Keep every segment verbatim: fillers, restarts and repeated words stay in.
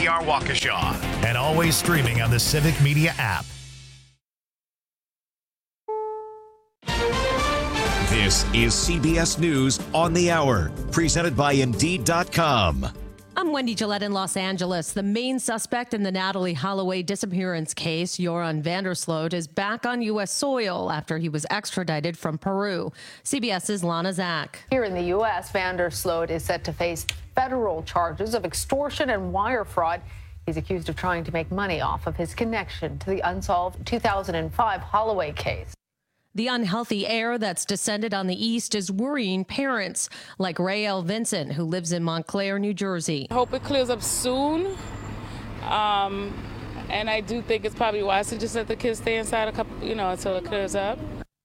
P R Waukesha, and always streaming on the Civic Media app. This is C B S News on the Hour, presented by Indeed dot com. I'm Wendy Gillette in Los Angeles. The main suspect in the Natalie Holloway disappearance case, Joran Vandersloot, is back on U S soil after he was extradited from Peru. CBS's Lana Zak. Here in the U S, Vandersloot is set to face federal charges of extortion and wire fraud. He's accused of trying to make money off of his connection to the unsolved two thousand five Holloway case. The unhealthy air that's descended on the East is worrying parents like Rael Vincent, who lives in Montclair, New Jersey. I hope it clears up soon. Um, and I do think it's probably wise to just let the kids stay inside a couple, you know, until it clears up.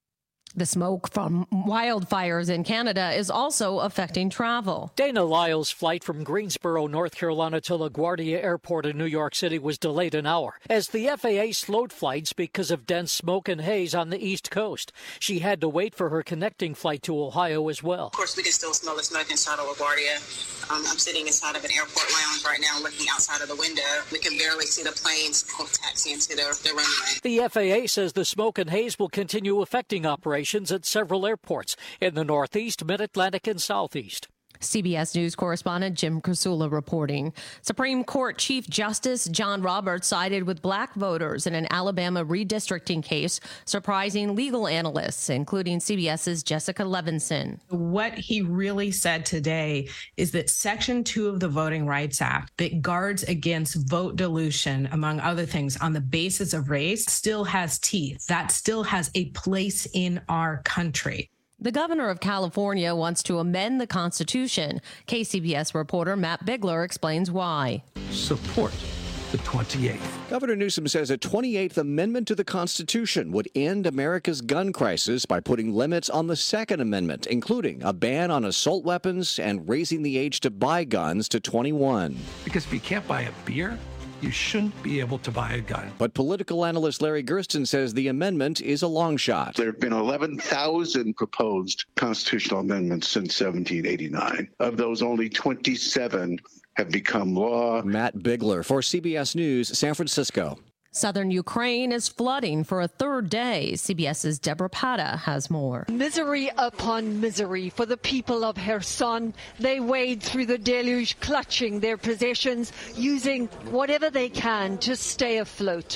The smoke from wildfires in Canada is also affecting travel. Dana Lyle's flight from Greensboro, North Carolina to LaGuardia Airport in New York City was delayed an hour as the F A A slowed flights because of dense smoke and haze on the East Coast. She had to wait for her connecting flight to Ohio as well. Of course, we can still smell the smoke inside of LaGuardia. Um, I'm sitting inside of an airport lounge right now looking outside of the window. We can barely see the planes taxiing to their, their runway. The F A A says the smoke and haze will continue affecting operations at several airports in the Northeast, Mid-Atlantic, and Southeast. C B S News correspondent Jim Krasula reporting. Supreme Court Chief Justice John Roberts sided with black voters in an Alabama redistricting case, surprising legal analysts, including CBS's Jessica Levinson. What he really said today is that Section two of the Voting Rights Act that guards against vote dilution, among other things, on the basis of race, still has teeth. That still has a place in our country. The governor of California wants to amend the Constitution. K C B S reporter Matt Bigler explains why. Support the twenty-eighth. Governor Newsom says a twenty-eighth Amendment to the Constitution would end America's gun crisis by putting limits on the Second Amendment, including a ban on assault weapons and raising the age to buy guns to twenty-one. Because if you can't buy a beer, you shouldn't be able to buy a gun. But political analyst Larry Gersten says the amendment is a long shot. There have been eleven thousand proposed constitutional amendments since seventeen eighty-nine. Of those, only twenty-seven have become law. Matt Bigler for C B S News, San Francisco. Southern Ukraine is flooding for a third day. CBS's Deborah Pata has more. Misery upon misery for the people of Kherson. They wade through the deluge, clutching their possessions, using whatever they can to stay afloat.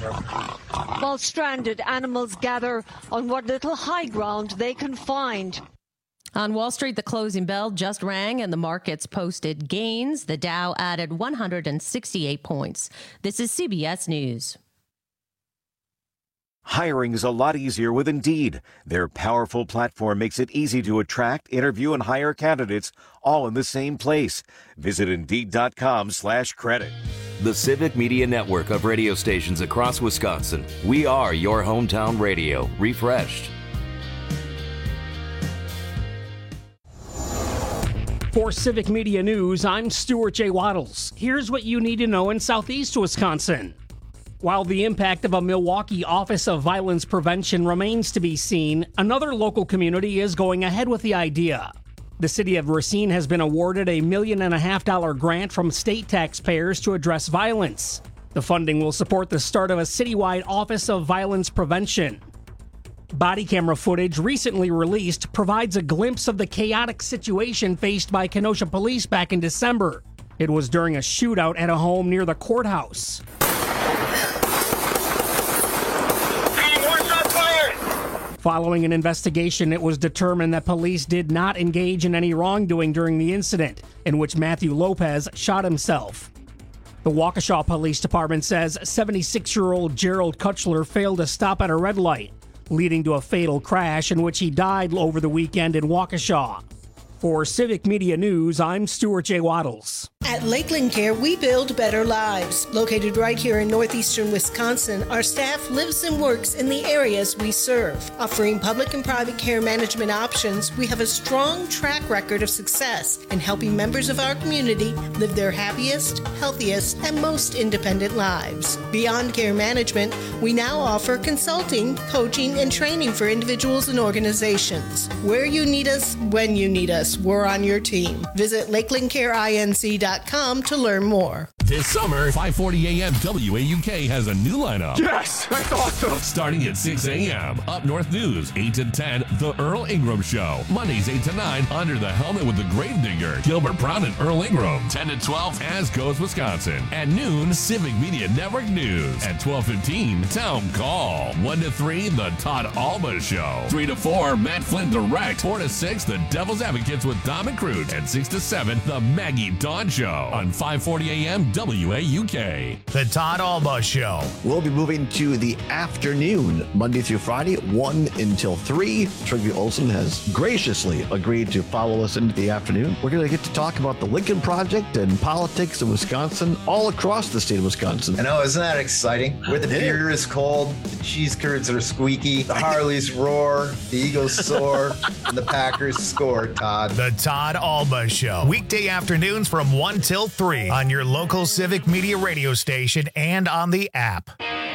While stranded animals gather on what little high ground they can find. On Wall Street, the closing bell just rang and the markets posted gains. The Dow added one hundred sixty-eight points. This is C B S News. Hiring is a lot easier with Indeed. Their powerful platform makes it easy to attract, interview, and hire candidates all in the same place. Visit Indeed.com slash credit. The Civic Media Network of radio stations across Wisconsin. We are your hometown radio, refreshed. For Civic Media News, I'm Stuart J. Waddles. Here's what you need to know in Southeast Wisconsin. While the impact of a Milwaukee Office of Violence Prevention remains to be seen, another local community is going ahead with the idea. The city of Racine has been awarded a million and a half dollar grant from state taxpayers to address violence. The funding will support the start of a citywide Office of Violence Prevention. Body camera footage recently released provides a glimpse of the chaotic situation faced by Kenosha police back in December. It was during a shootout at a home near the courthouse. Following an investigation, it was determined that police did not engage in any wrongdoing during the incident, in which Matthew Lopez shot himself. The Waukesha Police Department says seventy-six-year-old Gerald Kutchler failed to stop at a red light, leading to a fatal crash in which he died over the weekend in Waukesha. For Civic Media News, I'm Stuart J. Waddles. At Lakeland Care, we build better lives. Located right here in northeastern Wisconsin, our staff lives and works in the areas we serve. Offering public and private care management options, we have a strong track record of success in helping members of our community live their happiest, healthiest, and most independent lives. Beyond care management, we now offer consulting, coaching, and training for individuals and organizations. Where you need us, when you need us, we're on your team. Visit lakeland care inc dot com to learn more. This summer, five forty a.m. W A U K has a new lineup. Yes, that's awesome. Starting at six a.m. Up North News, eight to ten, The Earl Ingram Show. Mondays, eight to nine, Under the Helmet with the Gravedigger, Gilbert Brown and Earl Ingram. ten to twelve, As Goes Wisconsin. At noon, Civic Media Network News. At twelve fifteen, Town Call. one to three, The Todd Alba Show. three to four, Matt Flynn Direct. four to six, The Devil's Advocates with Dom and Crute. And six to seven, The Maggie Dawn Show. On five forty a.m. W A U K. The Todd Alba Show. We'll be moving to the afternoon, Monday through Friday, one until three. Trigby Olson has graciously agreed to follow us into the afternoon. We're going to get to talk about the Lincoln Project and politics in Wisconsin, all across the state of Wisconsin. I know, isn't that exciting? Where the beer is cold, the cheese curds are squeaky, the Harleys roar, the Eagles soar, and the Packers score, Todd. The Todd Alba Show. Weekday afternoons from one till three on your local Civic Media radio station and on the app.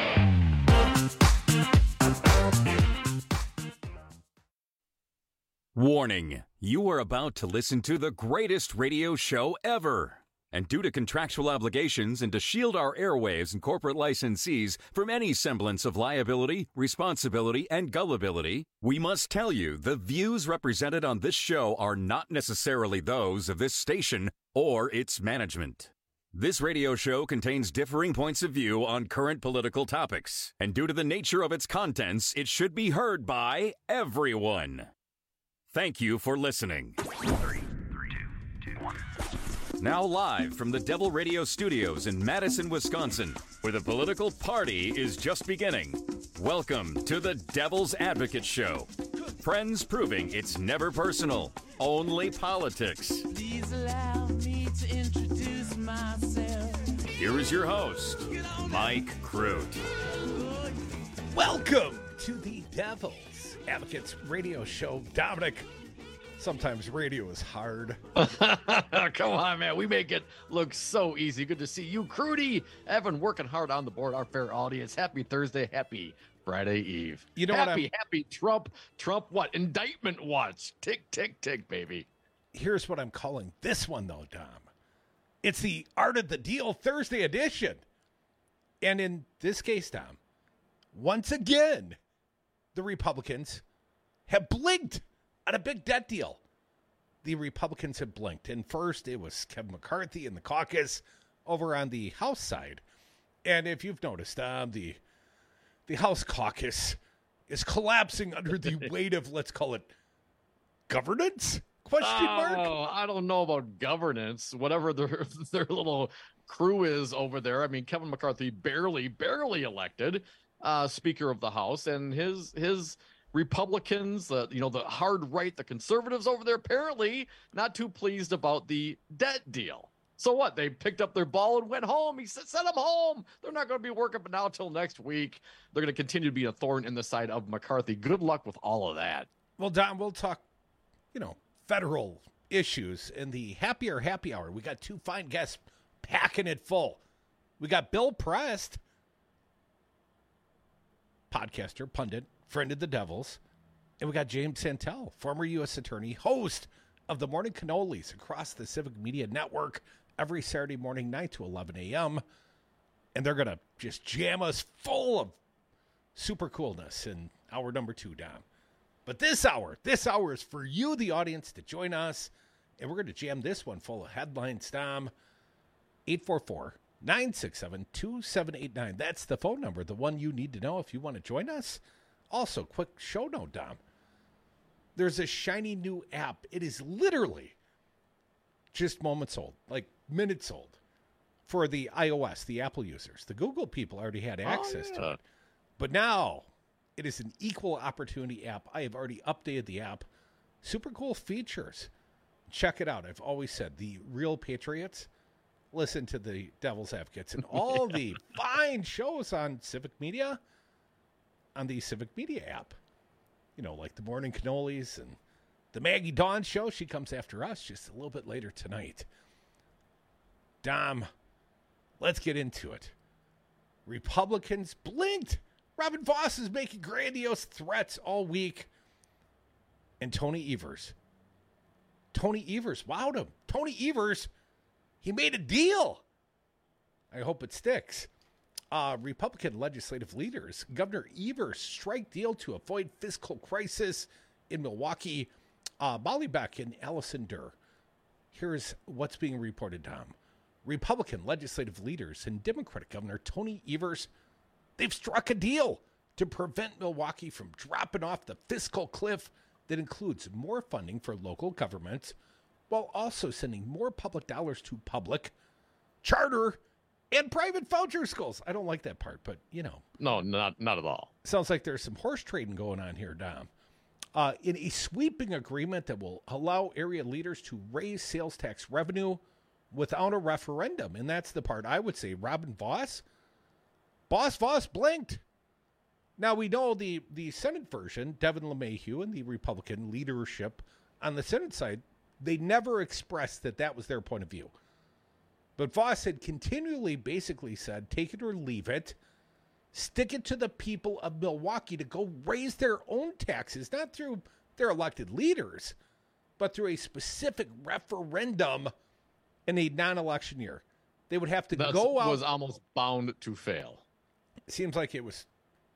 Warning, you are about to listen to the greatest radio show ever. And due to contractual obligations and to shield our airwaves and corporate licensees from any semblance of liability, responsibility, and gullibility, we must tell you the views represented on this show are not necessarily those of this station or its management. This radio show contains differing points of view on current political topics, and due to the nature of its contents, it should be heard by everyone. Thank you for listening. Three, three, two, two, one. Now live from the Devil Radio Studios in Madison, Wisconsin, where the political party is just beginning. Welcome to the Devil's Advocate Show. Friends proving it's never personal, only politics. Please allow me to introduce myself. Here is your host, Mike Crute. Welcome to the Devil's Advocates Radio Show. Dominic, sometimes radio is hard. Come on, man. We make it look so easy. Good to see you, Crudy. Evan, working hard on the board. Our fair audience. Happy Thursday. Happy Friday Eve. You know happy, what happy Trump. Trump what? Indictment watch. Tick, tick, tick, baby. Here's what I'm calling this one, though, Dom. It's the Art of the Deal Thursday edition. And in this case, Dom, once again, the Republicans have blinked on a big debt deal. The Republicans have blinked. And first, it was Kevin McCarthy in the caucus over on the House side. And if you've noticed, um, the the House caucus is collapsing under the weight of, let's call it, governance? Question mark? Oh, I don't know about governance. Whatever their their little crew is over there. I mean, Kevin McCarthy barely, barely elected uh, Speaker of the House, and his his Republicans, uh, you know, the hard right, the conservatives over there, apparently not too pleased about the debt deal. So what? They picked up their ball and went home. He said, send them home. They're not going to be working but now till next week. They're going to continue to be a thorn in the side of McCarthy. Good luck with all of that. Well, Don, we'll talk, you know, federal issues in the Happier Happy Hour. We got two fine guests packing it full. We got Bill Prest, podcaster, pundit, friend of the Devils. And we got James Santel, former U S attorney, host of the Morning Cannolis across the Civic Media Network every Saturday morning, nine to eleven a.m. And they're going to just jam us full of super coolness in hour number two, Dom. But this hour, this hour is for you, the audience, to join us. And we're going to jam this one full of headlines, Dom. eight four four, nine six seven, two seven eight nine. That's the phone number, the one you need to know if you want to join us. Also, quick show note, Dom. There's a shiny new app. It is literally just moments old, like minutes old, for the iOS, the Apple users. The Google people already had access oh, yeah. to it. But now it is an equal opportunity app. I have already updated the app. Super cool features. Check it out. I've always said the real patriots listen to the Devil's Advocates and all yeah. the fine shows on Civic Media on the Civic Media app. You know, like the Morning Cannolis and the Maggie Dawn Show. She comes after us just a little bit later tonight. Dom, let's get into it. Republicans blinked. Robin Vos is making grandiose threats all week. And Tony Evers. Tony Evers wowed him. Tony Evers, he made a deal. I hope it sticks. Uh, Republican legislative leaders, Governor Evers strike deal to avoid fiscal crisis in Milwaukee. Uh, Molly Beck and Allison Durr. Here's what's being reported, Tom. Republican legislative leaders and Democratic Governor Tony Evers, they've struck a deal to prevent Milwaukee from dropping off the fiscal cliff that includes more funding for local governments while also sending more public dollars to public, charter, and private voucher schools. I don't like that part, but, you know. No, not not at all. Sounds like there's some horse trading going on here, Dom. Uh, in a sweeping agreement that will allow area leaders to raise sales tax revenue without a referendum. And that's the part I would say Robin Vos, Boss Vos blinked. Now, we know the, the Senate version, Devin LeMahieu and the Republican leadership on the Senate side, they never expressed that that was their point of view. But Vos had continually basically said, take it or leave it. Stick it to the people of Milwaukee to go raise their own taxes, not through their elected leaders, but through a specific referendum in a non-election year. They would have to That go out. was almost bound to fail. It seems like it was.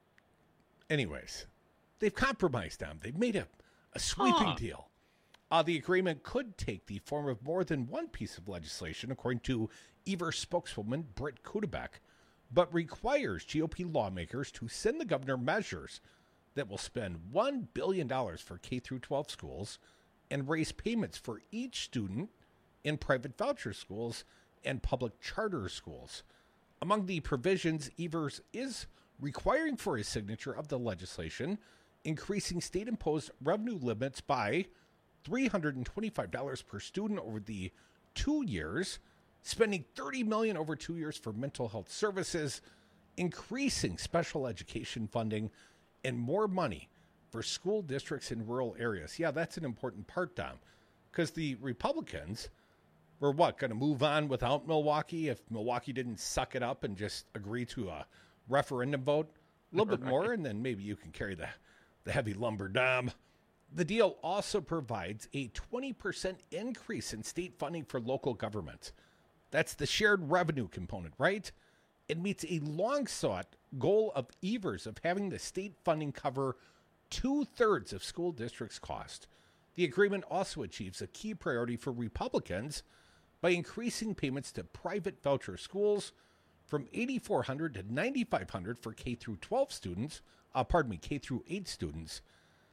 Anyways, they've compromised them. They've made a, a sweeping Huh. deal. Uh, the agreement could take the form of more than one piece of legislation, according to Evers spokeswoman Britt Kudebeck, but requires G O P lawmakers to send the governor measures that will spend one billion dollars for K through twelve schools and raise payments for each student in private voucher schools and public charter schools. Among the provisions, Evers is requiring for his signature of the legislation, increasing state-imposed revenue limits by three hundred twenty-five dollars per student over the two years, spending thirty million dollars over two years for mental health services, increasing special education funding, and more money for school districts in rural areas. Yeah, that's an important part, Dom, because the Republicans were what, going to move on without Milwaukee if Milwaukee didn't suck it up and just agree to a referendum vote? A little bit more, and then maybe you can carry the, the heavy lumber, Dom. The deal also provides a twenty percent increase in state funding for local governments. That's the shared revenue component, right? It meets a long-sought goal of Evers of having the state funding cover two-thirds of school districts' cost. The agreement also achieves a key priority for Republicans by increasing payments to private voucher schools from eight thousand four hundred dollars to nine thousand five hundred dollars for K through twelve students, uh, pardon me, K through eight students,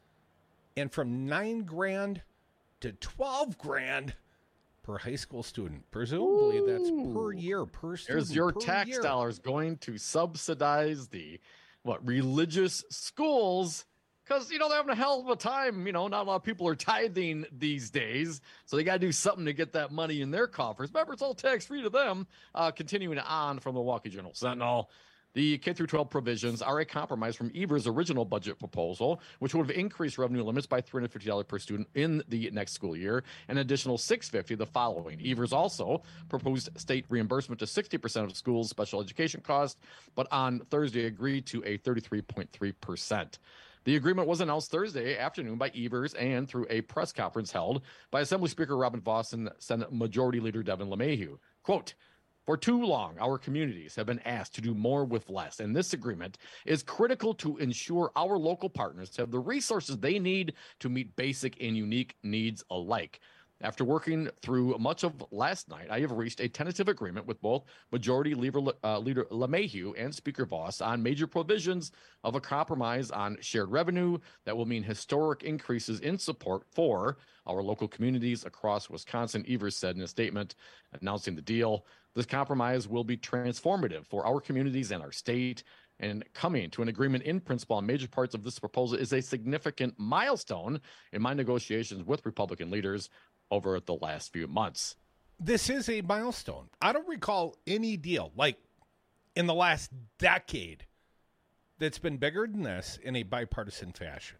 and from nine grand to twelve grand per high school student. Presumably that's per year, per student. There's your per tax year. dollars going to subsidize the what religious schools, because you know they're having a hell of a time. You know, not a lot of people are tithing these days, so they got to do something to get that money in their coffers. Remember, it's all tax free to them. Uh, continuing on from the Milwaukee Journal Sentinel. The K through twelve provisions are a compromise from Evers' original budget proposal, which would have increased revenue limits by three hundred fifty dollars per student in the next school year, an additional six hundred fifty dollars the following. Evers also proposed state reimbursement to sixty percent of schools' special education costs, but on Thursday agreed to a thirty-three point three percent. The agreement was announced Thursday afternoon by Evers and through a press conference held by Assembly Speaker Robin Vos and Senate Majority Leader Devin LeMahieu. Quote, "For too long, our communities have been asked to do more with less, and this agreement is critical to ensure our local partners have the resources they need to meet basic and unique needs alike. After working through much of last night, I have reached a tentative agreement with both Majority Leader, uh, Leader LeMahieu and Speaker Vos on major provisions of a compromise on shared revenue that will mean historic increases in support for our local communities across Wisconsin," Evers said in a statement announcing the deal. "This compromise will be transformative for our communities and our state, and coming to an agreement in principle on major parts of this proposal is a significant milestone in my negotiations with Republican leaders over the last few months." This is a milestone. I don't recall any deal, like in the last decade, that's been bigger than this in a bipartisan fashion.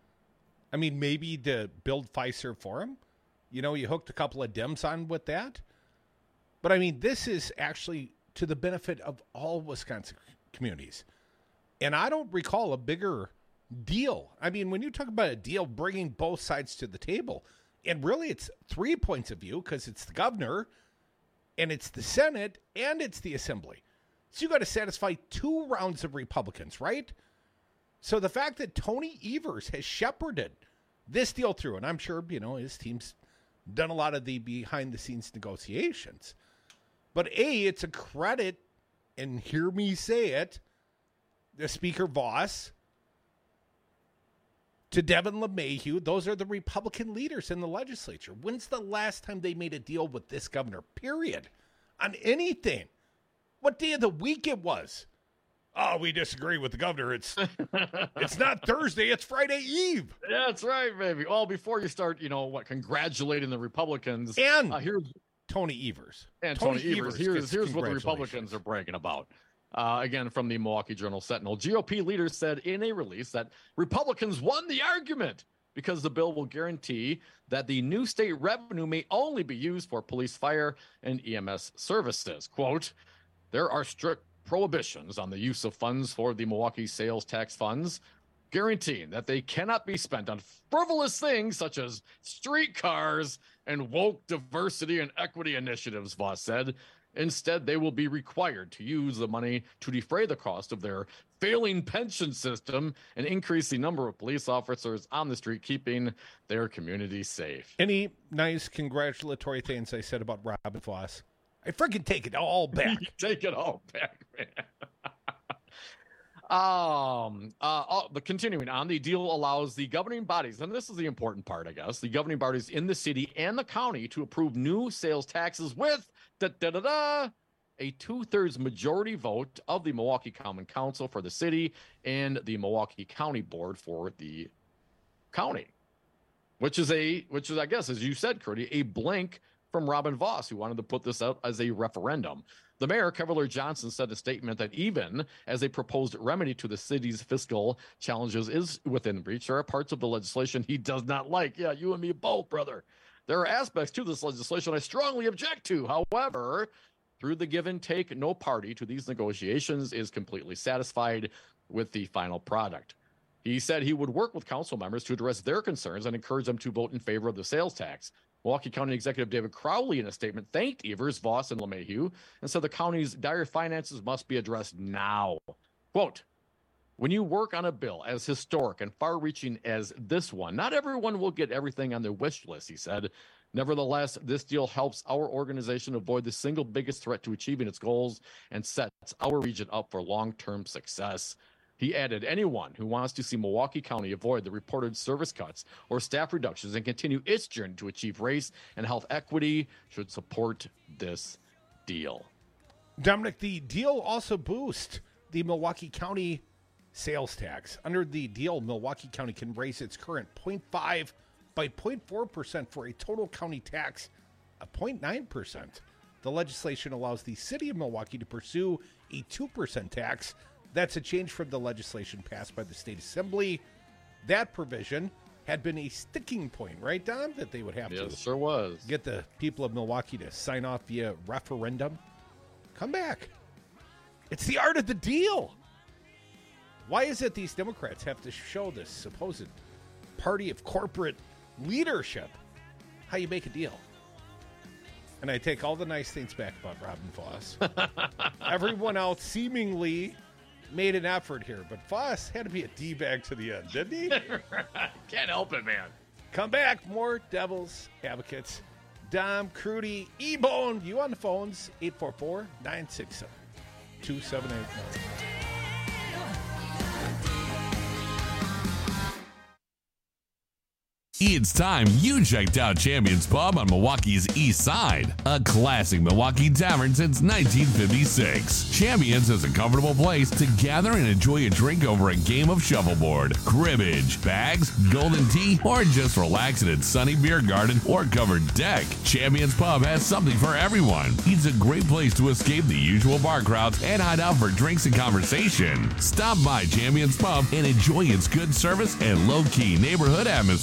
I mean, maybe to build Fiserv Forum, you know, you hooked a couple of Dems on with that. But I mean, this is actually to the benefit of all Wisconsin communities. And I don't recall a bigger deal. I mean, when you talk about a deal bringing both sides to the table, and really it's three points of view because it's the governor, And it's the Senate and it's the Assembly. So you got to satisfy two rounds of Republicans, right? So the fact that Tony Evers has shepherded this deal through, and I'm sure, you know, his team's done a lot of the behind-the-scenes negotiations. But A, it's a credit, and hear me say it, the Speaker Voss, to Devin LeMahieu. Those are the Republican leaders in the legislature. When's the last time they made a deal with this governor, period, on anything? What day of the week it was? Oh, we disagree with the governor. It's it's not Thursday, it's Friday Eve. That's right, baby. Well, before you start, you know, what, congratulating the Republicans. And uh, here's Tony Evers. And Tony, Tony, Evers. Evers Here's, here's what the Republicans are bragging about. Uh, again, from the Milwaukee Journal-Sentinel. G O P leaders said in a release that Republicans won the argument because the bill will guarantee that the new state revenue may only be used for police, fire, and E M S services. Quote, there are strict prohibitions on the use of funds for the Milwaukee sales tax funds, guaranteeing that they cannot be spent on frivolous things such as streetcars and woke diversity and equity initiatives, Voss said. Instead, they will be required to use the money to defray the cost of their failing pension system and increase the number of police officers on the street, keeping their community safe. Any nice congratulatory things I said about Robin Voss? I freaking take it all back. Take it all back, man. um, uh, uh, but continuing on, the deal allows the governing bodies, and this is the important part, I guess, the governing bodies in the city and the county to approve new sales taxes with da da da da a two-thirds majority vote of the Milwaukee Common Council for the city and the Milwaukee County Board for the county, which is a, which is, I guess, as you said, Curdy, a blank from Robin Voss, who wanted to put this out as a referendum. The mayor, Kevlar Johnson, said in a statement that even as a proposed remedy to the city's fiscal challenges is within reach, there are parts of the legislation he does not like. Yeah, you and me both, brother. There are aspects to this legislation I strongly object to. However, through the give and take, no party to these negotiations is completely satisfied with the final product. He said he would work with council members to address their concerns and encourage them to vote in favor of the sales tax. Milwaukee County Executive David Crowley, in a statement, thanked Evers, Voss, and LeMahieu and said the county's dire finances must be addressed now. Quote, when you work on a bill as historic and far-reaching as this one, not everyone will get everything on their wish list, he said. Nevertheless, this deal helps our organization avoid the single biggest threat to achieving its goals and sets our region up for long-term success. He added, anyone who wants to see Milwaukee County avoid the reported service cuts or staff reductions and continue its journey to achieve race and health equity should support this deal. Dominic, the deal also boosts the Milwaukee County sales tax. Under the deal, Milwaukee County can raise its current zero point five by zero point four percent for a total county tax of zero point nine percent. The legislation allows the city of Milwaukee to pursue a two percent tax. That's a change from the legislation passed by the state assembly. That provision had been a sticking point, right, Dom? That they would have yes, to it sure was. get the people of Milwaukee to sign off via referendum. Come back. It's the art of the deal. Why is it these Democrats have to show this supposed party of corporate leadership how you make a deal? And I take all the nice things back about Robin Voss. Everyone else seemingly made an effort here, but Voss had to be a D-bag to the end, didn't he? Can't help it, man. Come back. More Devils Advocates. Dom, Crudy, E-Bone. You on the phones. eight four four, nine six seven, two seven eight nine. It's time you checked out Champions Pub on Milwaukee's East Side, a classic Milwaukee tavern since nineteen fifty-six. Champions is a comfortable place to gather and enjoy a drink over a game of shuffleboard, cribbage, bags, golden tea, or just relax in its sunny beer garden or covered deck. Champions Pub has something for everyone. It's a great place to escape the usual bar crowds and hide out for drinks and conversation. Stop by Champions Pub and enjoy its good service and low-key neighborhood atmosphere.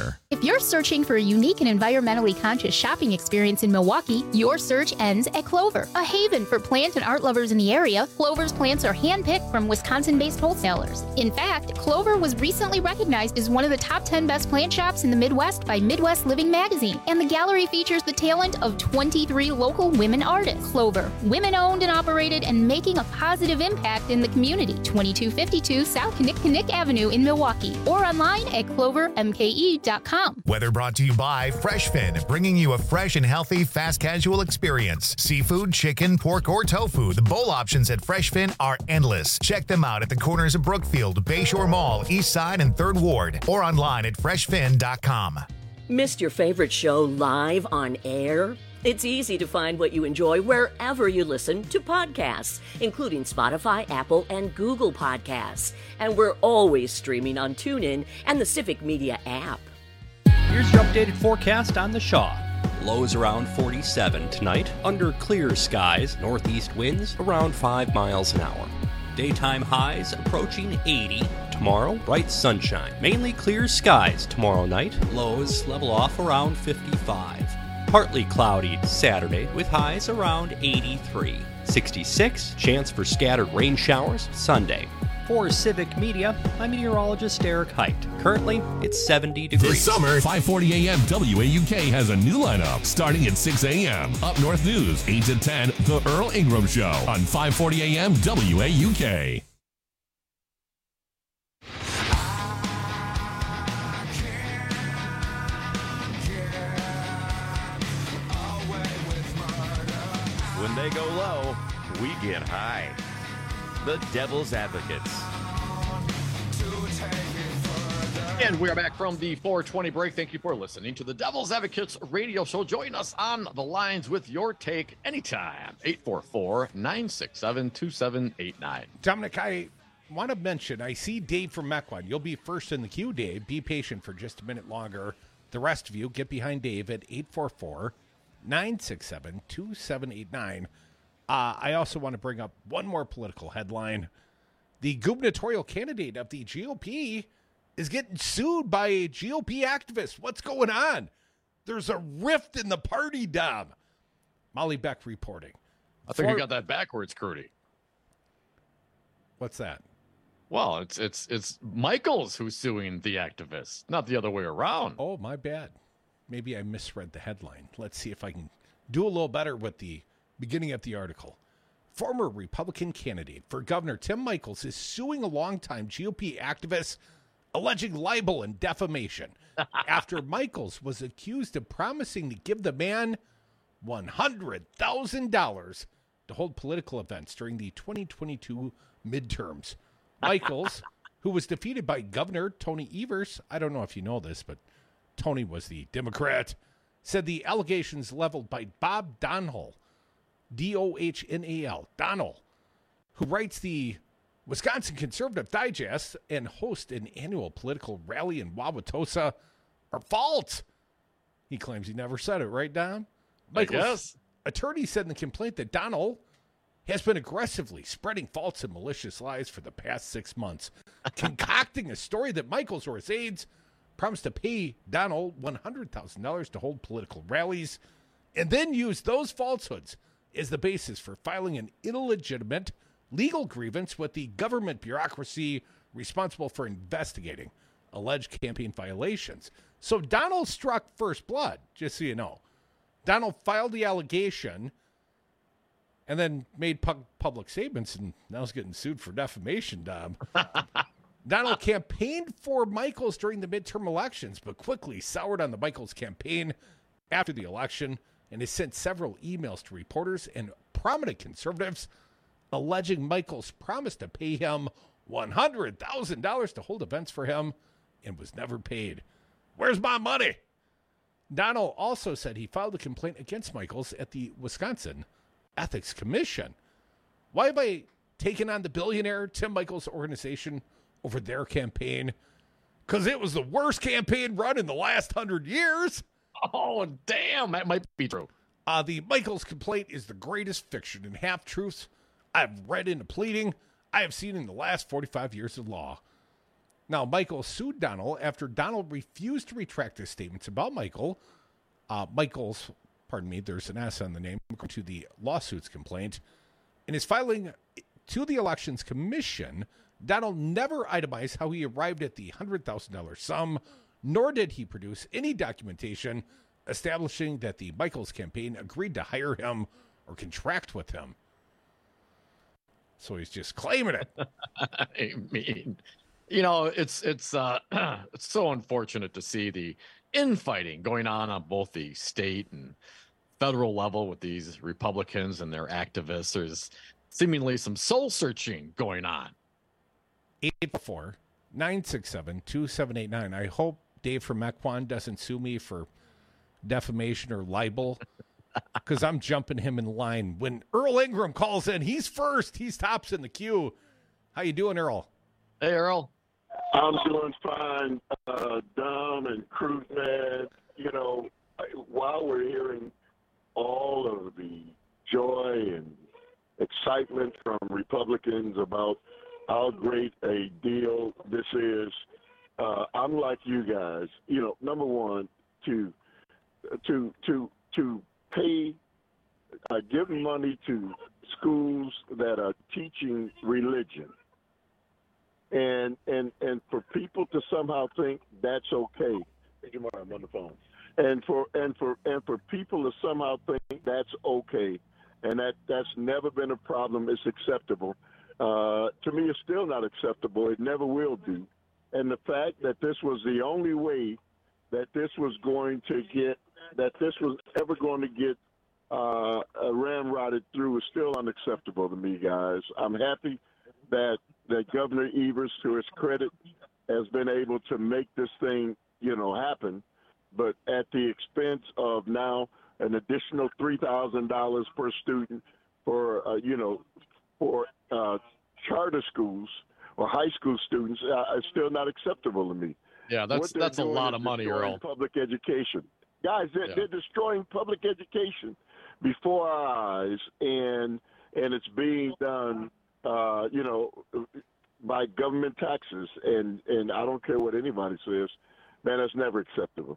Center. If you're searching for a unique and environmentally conscious shopping experience in Milwaukee, your search ends at Clover, a haven for plant and art lovers in the area. Clover's plants are handpicked from Wisconsin-based wholesalers. In fact, Clover was recently recognized as one of the top ten best plant shops in the Midwest by Midwest Living magazine, and the gallery features the talent of twenty-three local women artists. Clover, women-owned and operated, and making a positive impact in the community. twenty-two fifty-two South Kinnick Avenue in Milwaukee, or online at clover m k e dot com. Weather brought to you by FreshFin, bringing you a fresh and healthy fast casual experience. Seafood, chicken, pork, or tofu, the bowl options at FreshFin are endless. Check them out at the corners of Brookfield, Bayshore Mall, East Side, and third Ward, or online at fresh fin dot com. Missed your favorite show live on air? It's easy to find what you enjoy wherever you listen to podcasts, including Spotify, Apple, and Google Podcasts. And we're always streaming on TuneIn and the Civic Media app. Here's your updated forecast on the Shaw. Lows around forty-seven tonight. Under clear skies, northeast winds around five miles an hour. Daytime highs approaching eighty. Tomorrow, bright sunshine. Mainly clear skies tomorrow night. Lows level off around fifty-five. Partly cloudy Saturday with highs around eighty-three. sixty-six, chance for scattered rain showers Sunday. For Civic Media, I'm meteorologist Eric Height. Currently, it's seventy degrees. This summer, five forty a.m. W A U K has a new lineup starting at six a.m. Up North News, eight to ten, The Earl Ingram Show on five forty a.m. W A U K. When they go low, we get high. The Devil's Advocates. And we are back from the four twenty break. Thank you for listening to the Devil's Advocates radio show. Join us on the lines with your take anytime. eight four four, nine six seven, two seven eight nine. Dominic, I want to mention, I see Dave from Mequon. You'll be first in the queue, Dave. Be patient for just a minute longer. The rest of you, get behind Dave at eight four four, nine six seven, two seven eight nine. Uh, I also want to bring up one more political headline. The gubernatorial candidate of the G O P is getting sued by a G O P activist. What's going on? There's a rift in the party, Dom. Molly Beck reporting. I think For- you got that backwards, Crudy. What's that? Well, it's it's it's Michaels who's suing the activist, not the other way around. Oh, my bad. Maybe I misread the headline. Let's see if I can do a little better with the beginning of the article. Former Republican candidate for governor Tim Michels is suing a longtime G O P activist alleging libel and defamation after Michels was accused of promising to give the man one hundred thousand dollars to hold political events during the twenty twenty-two midterms. Michels, who was defeated by Governor Tony Evers, I don't know if you know this, but Tony was the Democrat, said the allegations leveled by Bob Dohnal, D O H N A L, Dohnal, who writes the Wisconsin Conservative Digest and hosts an annual political rally in Wauwatosa, are false. He claims he never said it, right, Don? Michael's attorney said in the complaint that Dohnal has been aggressively spreading false and malicious lies for the past six months, concocting a story that Michels or his aides promised to pay Dohnal one hundred thousand dollars to hold political rallies, and then use those falsehoods as the basis for filing an illegitimate legal grievance with the government bureaucracy responsible for investigating alleged campaign violations. So Dohnal struck first blood, just so you know. Dohnal filed the allegation and then made pu- public statements, and now he's getting sued for defamation, Dom. Dohnal campaigned for Michels during the midterm elections, but quickly soured on the Michels campaign after the election and has sent several emails to reporters and prominent conservatives alleging Michels promised to pay him one hundred thousand dollars to hold events for him and was never paid. Where's my money? Dohnal also said he filed a complaint against Michels at the Wisconsin Ethics Commission. Why have I taken on the billionaire Tim Michels' organization over their campaign? Because it was the worst campaign run in the last hundred years. Oh, damn, that might be true. Uh, the Michels complaint is the greatest fiction and half-truths I've read into pleading I have seen in the last forty-five years of law. Now, Michael sued Donald after Donald refused to retract his statements about Michael. Uh, Michael's, pardon me, there's an S on the name, to the lawsuits complaint. In his filing to the Elections Commission, Donald never itemized how he arrived at the one hundred thousand dollars sum, nor did he produce any documentation establishing that the Michaels campaign agreed to hire him or contract with him. So he's just claiming it. I mean, you know, it's it's uh, it's so unfortunate to see the infighting going on on both the state and federal level with these Republicans and their activists. There's seemingly some soul searching going on. eight four, nine six seven, two seven eight nine. I hope Dave from Mequon doesn't sue me for defamation or libel, because I'm jumping him in line. When Earl Ingram calls in, he's first. He's tops in the queue. How you doing, Earl? Hey, Earl. I'm doing fine, uh, Dom and Cruise Man. You know, while we're hearing all of the joy and excitement from Republicans about how great a deal this is, uh, I'm like you guys. You know, number one, to to to to pay, uh, give money to schools that are teaching religion. And and and for people to somehow think that's okay. Hey, Jamar, I'm on the phone. And for and for and for people to somehow think that's okay, and that that's never been a problem. It's acceptable. Uh, to me, it's still not acceptable. It never will be. And the fact that this was the only way that this was going to get, that this was ever going to get uh, ramrodded through is still unacceptable to me, guys. I'm happy that that Governor Evers, to his credit, has been able to make this thing, you know, happen, but at the expense of now an additional three thousand dollars per student for, uh, you know, for uh, charter schools or high school students, uh, is still not acceptable to me. Yeah, that's that's a lot of money, Earl. Public education, guys, they're, Yeah. they're destroying public education before our eyes, and and it's being done, uh, you know, by government taxes, and and I don't care what anybody says, man, that's never acceptable.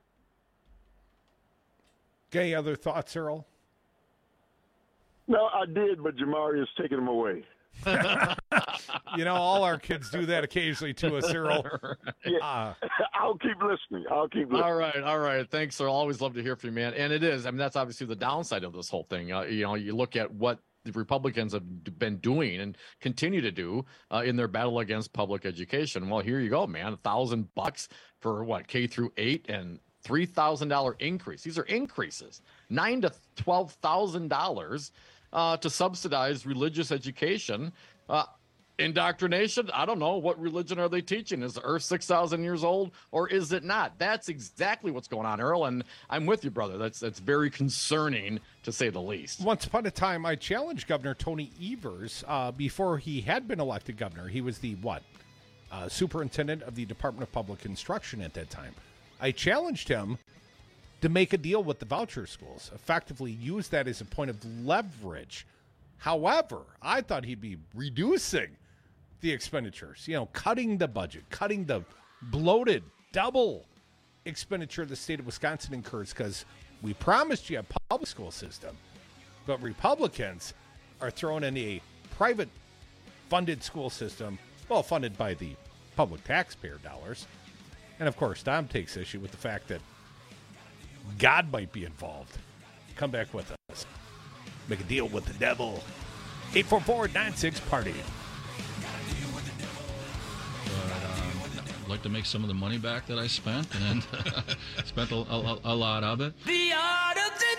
Okay, other thoughts, Earl? No, I did, but Jamari is taking them away. You know, all our kids do that occasionally to us, Earl. Yeah. I'll keep listening. I'll keep listening. All right, all right. Thanks, sir. Always love to hear from you, man. And it is. I mean, that's obviously the downside of this whole thing. Uh, you know, you look at what the Republicans have been doing and continue to do uh, in their battle against public education. Well, here you go, man. A thousand bucks for what, K through eight, and three thousand dollar increase. These are increases, nine to twelve thousand dollars uh, to subsidize religious education. Uh, Indoctrination? I don't know. What religion are they teaching? Is the earth six thousand years old, or is it not? That's exactly what's going on, Earl, and I'm with you, brother. That's that's very concerning, to say the least. Once upon a time, I challenged Governor Tony Evers uh, before he had been elected governor. He was the, what, uh, superintendent of the Department of Public Instruction at that time. I challenged him to make a deal with the voucher schools, effectively use that as a point of leverage. However, I thought he'd be reducing the expenditures, you know, cutting the budget, cutting the bloated double expenditure the state of Wisconsin incurs, because we promised you a public school system, but Republicans are throwing in a private funded school system, well, funded by the public taxpayer dollars. And of course, Dom takes issue with the fact that God might be involved. Come back with us. Make a deal with the devil. eight four four, nine six, party. I'd like to make some of the money back that I spent, and spent a, a, a lot of it. The art of the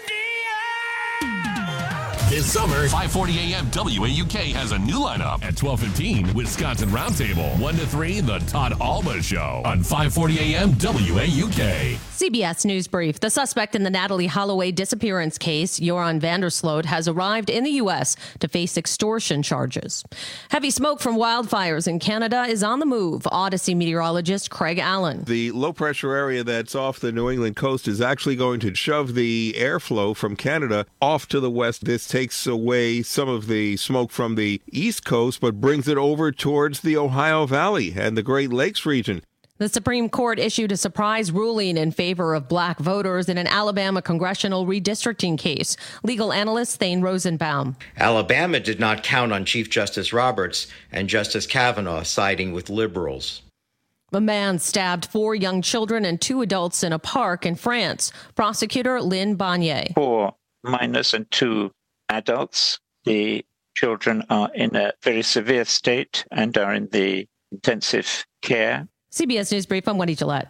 This summer, five forty A M W A U K has a new lineup. At twelve fifteen, Wisconsin Roundtable. one to three, The Todd Alba Show. On five forty A M W A U K. C B S News Brief. The suspect in the Natalie Holloway disappearance case, Joran Vandersloot, has arrived in the U S to face extortion charges. Heavy smoke from wildfires in Canada is on the move. Odyssey meteorologist Craig Allen. The low-pressure area that's off the New England coast is actually going to shove the airflow from Canada off to the west. This takes takes away some of the smoke from the East Coast, but brings it over towards the Ohio Valley and the Great Lakes region. The Supreme Court issued a surprise ruling in favor of black voters in an Alabama congressional redistricting case. Legal analyst Thane Rosenbaum. Alabama did not count on Chief Justice Roberts and Justice Kavanaugh siding with liberals. A man stabbed four young children and two adults in a park in France. Prosecutor Lynn Bonnier. Four minors and two adults. The children are in a very severe state and are in the intensive care. C B S News Brief, I'm Wendy Gillette.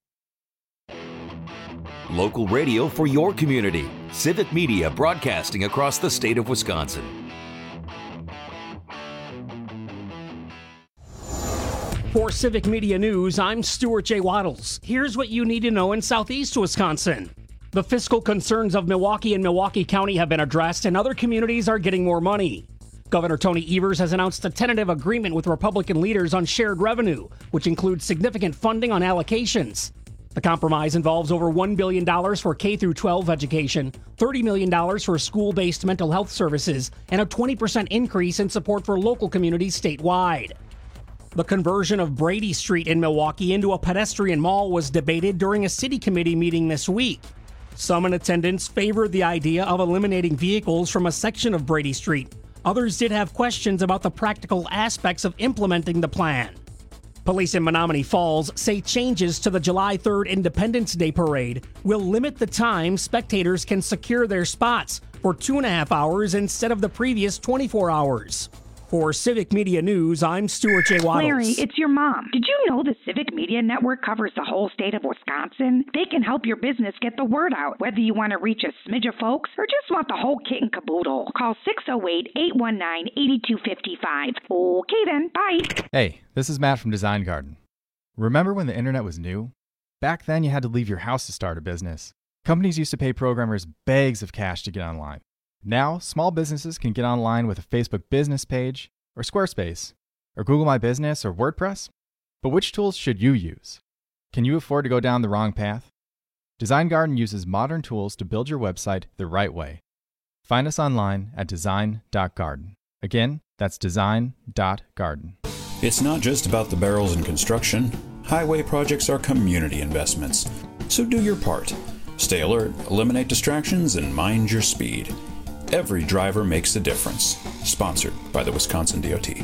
Local radio for your community. Civic Media broadcasting across the state of Wisconsin. For Civic Media News, I'm Stuart J. Waddles. Here's what you need to know in southeast Wisconsin. The fiscal concerns of Milwaukee and Milwaukee County have been addressed, and other communities are getting more money. Governor Tony Evers has announced a tentative agreement with Republican leaders on shared revenue, which includes significant funding on allocations. The compromise involves over one billion dollars for K through twelve education, thirty million dollars for school-based mental health services, and a twenty percent increase in support for local communities statewide. The conversion of Brady Street in Milwaukee into a pedestrian mall was debated during a city committee meeting this week. Some in attendance favored the idea of eliminating vehicles from a section of Brady Street. Others did have questions about the practical aspects of implementing the plan. Police in Menominee Falls say changes to the July third Independence Day parade will limit the time spectators can secure their spots for two and a half hours instead of the previous twenty-four hours. For Civic Media News, I'm Stuart J. Waddles. Larry, it's your mom. Did you know the Civic Media Network covers the whole state of Wisconsin? They can help your business get the word out, whether you want to reach a smidge of folks or just want the whole kit and caboodle. Call six oh eight, eight one nine, eight two five five. Okay then, bye. Hey, this is Matt from Design Garden. Remember when the internet was new? Back then you had to leave your house to start a business. Companies used to pay programmers bags of cash to get online. Now, small businesses can get online with a Facebook business page, or Squarespace, or Google My Business, or WordPress. But which tools should you use? Can you afford to go down the wrong path? Design Garden uses modern tools to build your website the right way. Find us online at design dot garden. Again, that's design dot garden. It's not just about the barrels in construction. Highway projects are community investments. So do your part. Stay alert, eliminate distractions, and mind your speed. Every driver makes a difference. Sponsored by the Wisconsin D O T.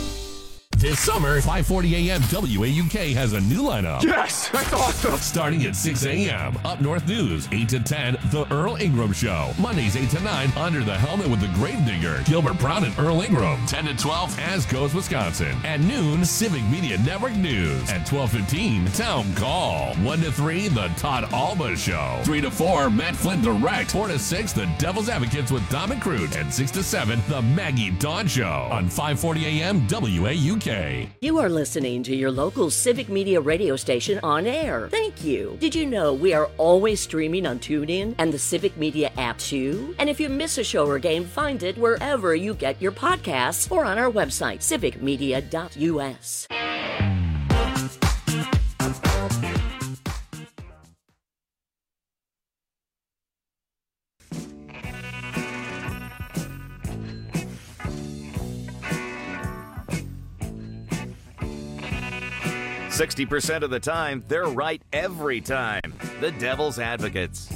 This summer, five forty a.m. W A U K has a new lineup. Yes, that's awesome. Starting at six a.m. Up North News, eight to ten, The Earl Ingram Show. Mondays, eight to nine, Under the Helmet with the Gravedigger, Gilbert Brown and Earl Ingram. ten to twelve, As Goes Wisconsin. At noon, Civic Media Network News. At twelve fifteen, Town Call. one to three, The Todd Alba Show. three to four, Matt Flynn Direct. four to six, The Devil's Advocates with Dom and Crute. And six to seven, The Maggie Dawn Show. On five forty a.m. W A U K. You are listening to your local Civic Media radio station on air. Thank you. Did you know we are always streaming on TuneIn and the Civic Media app too? And if you miss a show or game, find it wherever you get your podcasts or on our website, civic media dot u s. sixty percent of the time, they're right every time. The Devil's Advocates.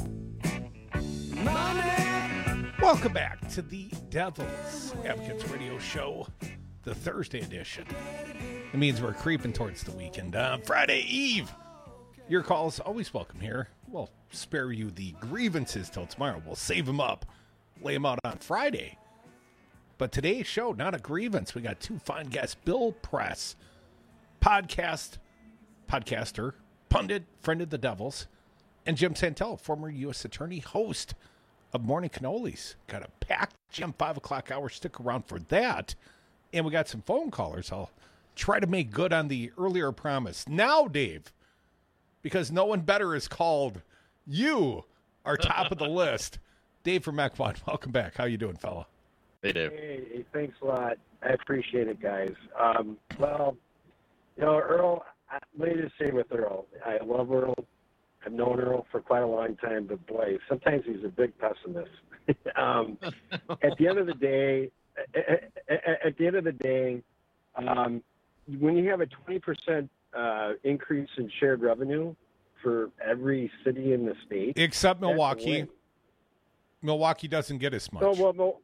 Welcome back to the Devil's Advocates Radio Show, the Thursday edition. It means we're creeping towards the weekend. Uh, Friday Eve. Your calls always welcome here. We'll spare you the grievances till tomorrow. We'll save them up, lay them out on Friday. But today's show, not a grievance. We got two fine guests. Bill Press, podcast podcaster, pundit, friend of the Devils, and Jim Santel, former U S attorney, host of Morning Cannolis. Got a packed Jim five o'clock hour. Stick around for that. And we got some phone callers. I'll try to make good on the earlier promise. Now, Dave, because no one better is called, you are top of the list. Dave from Mequon, welcome back. How you doing, fella? Hey, Dave. Hey, thanks a lot. I appreciate it, guys. Um, well, you know, Earl, let me just say with Earl, I love Earl. I've known Earl for quite a long time, but boy, sometimes he's a big pessimist. um, at the end of the day, at, at, at the end of the day, um, when you have a twenty percent uh, increase in shared revenue for every city in the state, except Milwaukee. Milwaukee doesn't get as much. So, well, well,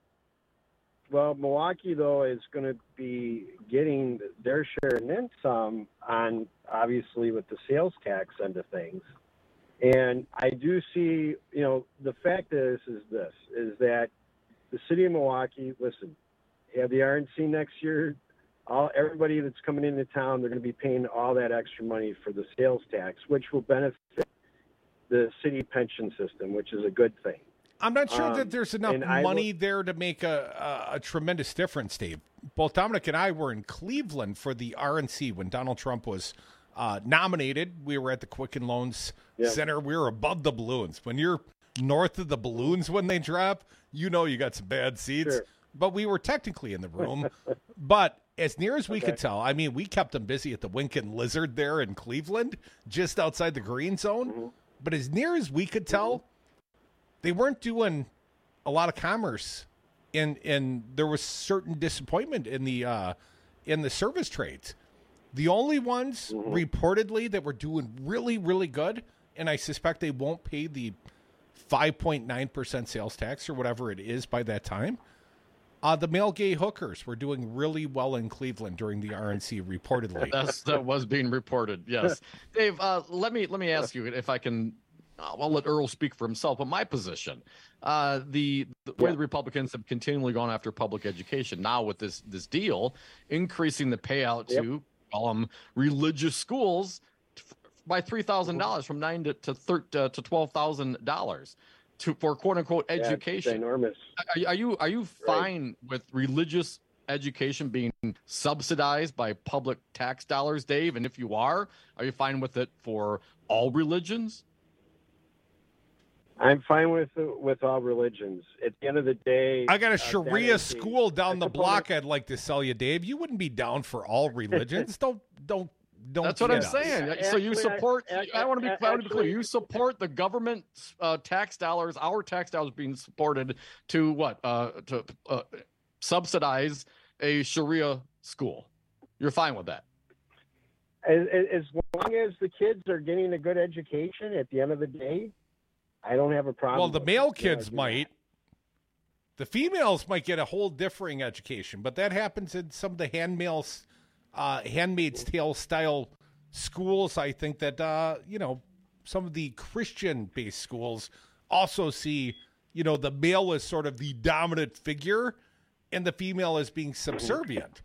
well, Milwaukee though is going to be getting their share and then some on obviously with the sales tax end of things. And I do see, you know, the fact is, is this, is that the city of Milwaukee, listen, you have the R N C next year. All everybody that's coming into town, they're going to be paying all that extra money for the sales tax, which will benefit the city pension system, which is a good thing. I'm not sure um, that there's enough money look, there to make a, a, a tremendous difference, Dave. Both Dominic and I were in Cleveland for the R N C when Donald Trump was uh, nominated. We were at the Quicken Loans yeah. Center. We were above the balloons. When you're north of the balloons when they drop, you know you got some bad seats. Sure. But we were technically in the room. But as near as we okay. could tell, I mean, we kept them busy at the Winkin Lizard there in Cleveland, just outside the green zone. Mm-hmm. But as near as we could tell, mm-hmm. they weren't doing a lot of commerce, and and there was certain disappointment in the uh, in the service trades. The only ones mm-hmm. reportedly that were doing really, really good, and I suspect they won't pay the five point nine percent sales tax or whatever it is by that time. Uh, the male gay hookers were doing really well in Cleveland during the R N C, reportedly. That's, that was being reported, yes. Dave, uh, let me let me ask you if I can. I'll let Earl speak for himself. But my position, uh, the, the way yeah. the Republicans have continually gone after public education, now with this this deal, increasing the payout yep. to call them religious schools t- by three thousand dollars from nine to to, thir- uh, to twelve thousand dollars. To, for quote unquote education. Yeah, enormous. Are, are you are you fine right. with religious education being subsidized by public tax dollars, Dave? And if you are, are you fine with it for all religions? I'm fine with with all religions. At the end of the day, I got a Sharia uh, school down the block. I'd like to sell you, Dave. You wouldn't be down for all religions. don't don't. Don't That's what I'm us. saying. Actually, so you support, I, I, I want to be, I want to be clear. You support the government uh, tax dollars, our tax dollars being supported to what? Uh, to uh, subsidize a Sharia school. You're fine with that? As, as long as the kids are getting a good education at the end of the day, I don't have a problem. Well, the male kids might. The females might get a whole differing education, but that happens in some of the handmails. Uh, Handmaid's Tale style schools. I think that, uh, you know, some of the Christian-based schools also see, you know, the male as sort of the dominant figure and the female as being subservient.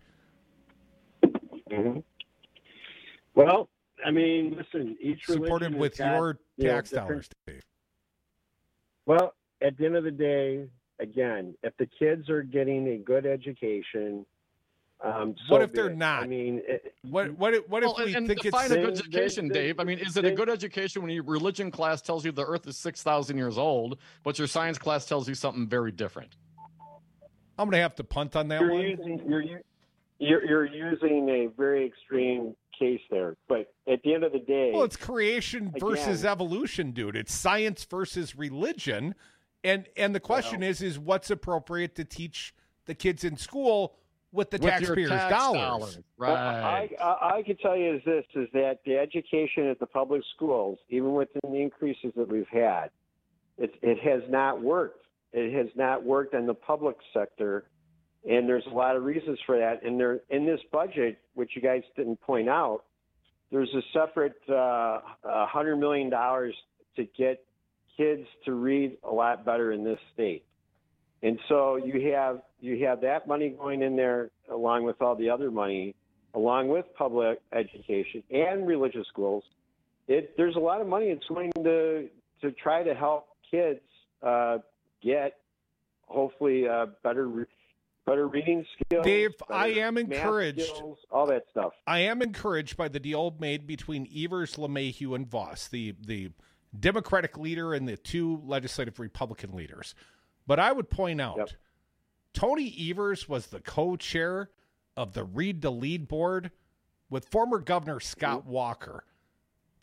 Mm-hmm. Well, I mean, listen, each religion supported with got, your tax you know, dollars, Dave. Well, at the end of the day, again, if the kids are getting a good education, Um, so what if they're good. not? I mean, it, what what if, what if well, we and think define it's a good education, they, they, Dave? I mean, is it they, a good education when your religion class tells you the Earth is six thousand years old, but your science class tells you something very different? I'm going to have to punt on that you're one. Using, you're, you're you're using a very extreme case there, but at the end of the day, well, it's creation again, versus evolution, dude. It's science versus religion, and and the question well, is is what's appropriate to teach the kids in school with the with taxpayers' tax dollars. dollars. Right. I, I, I can tell you is this, is that the education at the public schools, even with the increases that we've had, it, it has not worked. It has not worked in the public sector, and there's a lot of reasons for that. And there, in this budget, which you guys didn't point out, there's a separate uh, one hundred million dollars to get kids to read a lot better in this state. And so you have you have that money going in there along with all the other money, along with public education and religious schools. It, there's a lot of money that's going to to try to help kids uh, get hopefully uh, better better reading skills. Dave, I am encouraged. Skills, all that stuff. I am encouraged by the deal made between Evers, LeMahieu, and Voss, the the Democratic leader and the two legislative Republican leaders. But I would point out, yep. Tony Evers was the co-chair of the Read to Lead board with former Governor Scott mm-hmm. Walker.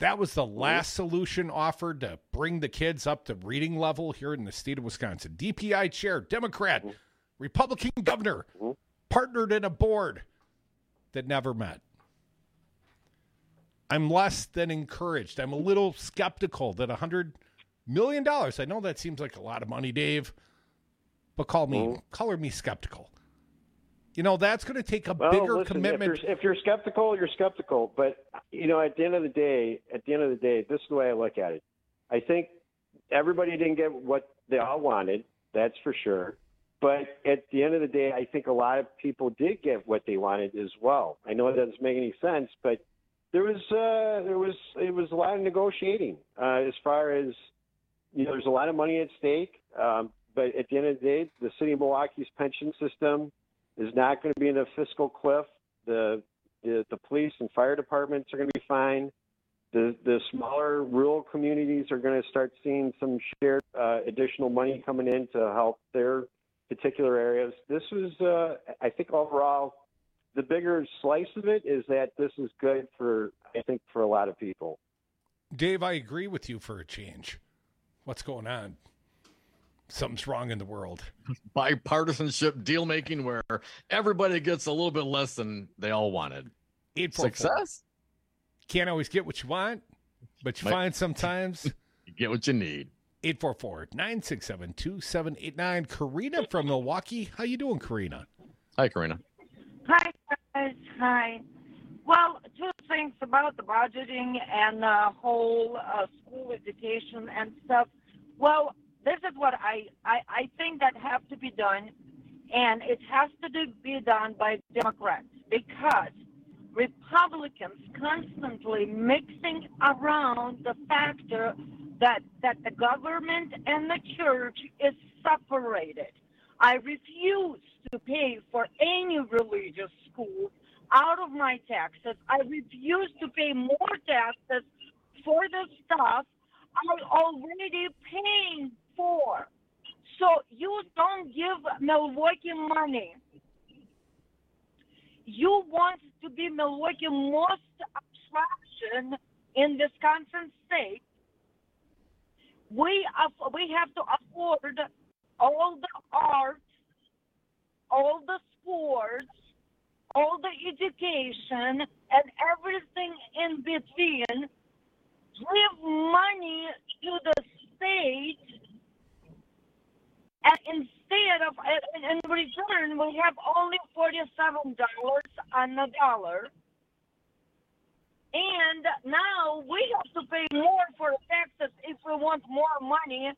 That was the last solution offered to bring the kids up to reading level here in the state of Wisconsin. D P I chair, Democrat, Republican governor, partnered in a board that never met. I'm less than encouraged. I'm a little skeptical that one hundred million dollars, I know that seems like a lot of money, Dave, but call me, mm-hmm. color me skeptical. You know, that's going to take a well, bigger listen, commitment. If you're, if you're skeptical, you're skeptical. But, you know, at the end of the day, at the end of the day, this is the way I look at it. I think everybody didn't get what they all wanted. That's for sure. But at the end of the day, I think a lot of people did get what they wanted as well. I know it doesn't make any sense, but there was uh, there was it was a lot of negotiating uh, as far as, you know, there's a lot of money at stake. Um, but at the end of the day, the city of Milwaukee's pension system is not going to be in a fiscal cliff. The, the the police and fire departments are going to be fine. The the smaller rural communities are going to start seeing some shared uh, additional money coming in to help their particular areas. This was, uh, I think, overall, the bigger slice of it is that this is good for, I think, for a lot of people. Dave, I agree with you for a change. What's going on? Something's wrong in the world. Bipartisanship deal making where everybody gets a little bit less than they all wanted. eight four four. Success? Can't always get what you want, but you Might- find sometimes You get what you need. eight four four, nine six seven, two seven eight nine. Karina from Milwaukee. How you doing, Karina? Hi, Karina. Hi, guys. Hi. Well, two things about the budgeting and the whole uh, school education and stuff. Well, this is what I, I, I think that have to be done, and it has to do, be done by Democrats, because Republicans constantly mixing around the factor that, that the government and the church is separated. I refuse to pay for any religious school out of my taxes. I refuse to pay more taxes for the stuff I'm already paying for. So you don't give Milwaukee money. You want to be Milwaukee most attraction in Wisconsin state. We aff- we have to afford all the art, all the sports, all the education, and everything in between. Give money to the state, and instead of, in, in return, we have only forty-seven dollars on the dollar. And now we have to pay more for taxes if we want more money.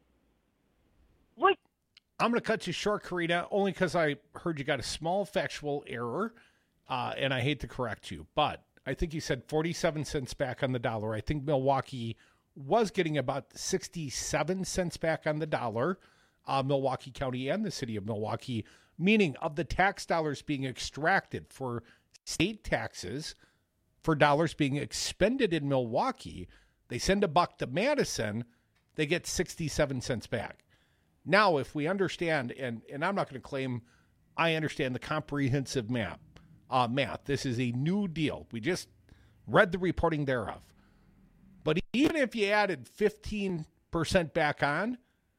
We I'm going to cut you short, Karina, only because I heard you got a small factual error, uh, and I hate to correct you, but I think you said forty-seven cents back on the dollar. I think Milwaukee was getting about sixty-seven cents back on the dollar, uh, Milwaukee County and the city of Milwaukee, meaning of the tax dollars being extracted for state taxes, for dollars being expended in Milwaukee, they send a buck to Madison, they get sixty-seven cents back. Now, if we understand, and, and I'm not going to claim I understand the comprehensive map, uh, math, this is a new deal. We just read the reporting thereof. But even if you added fifteen percent back on,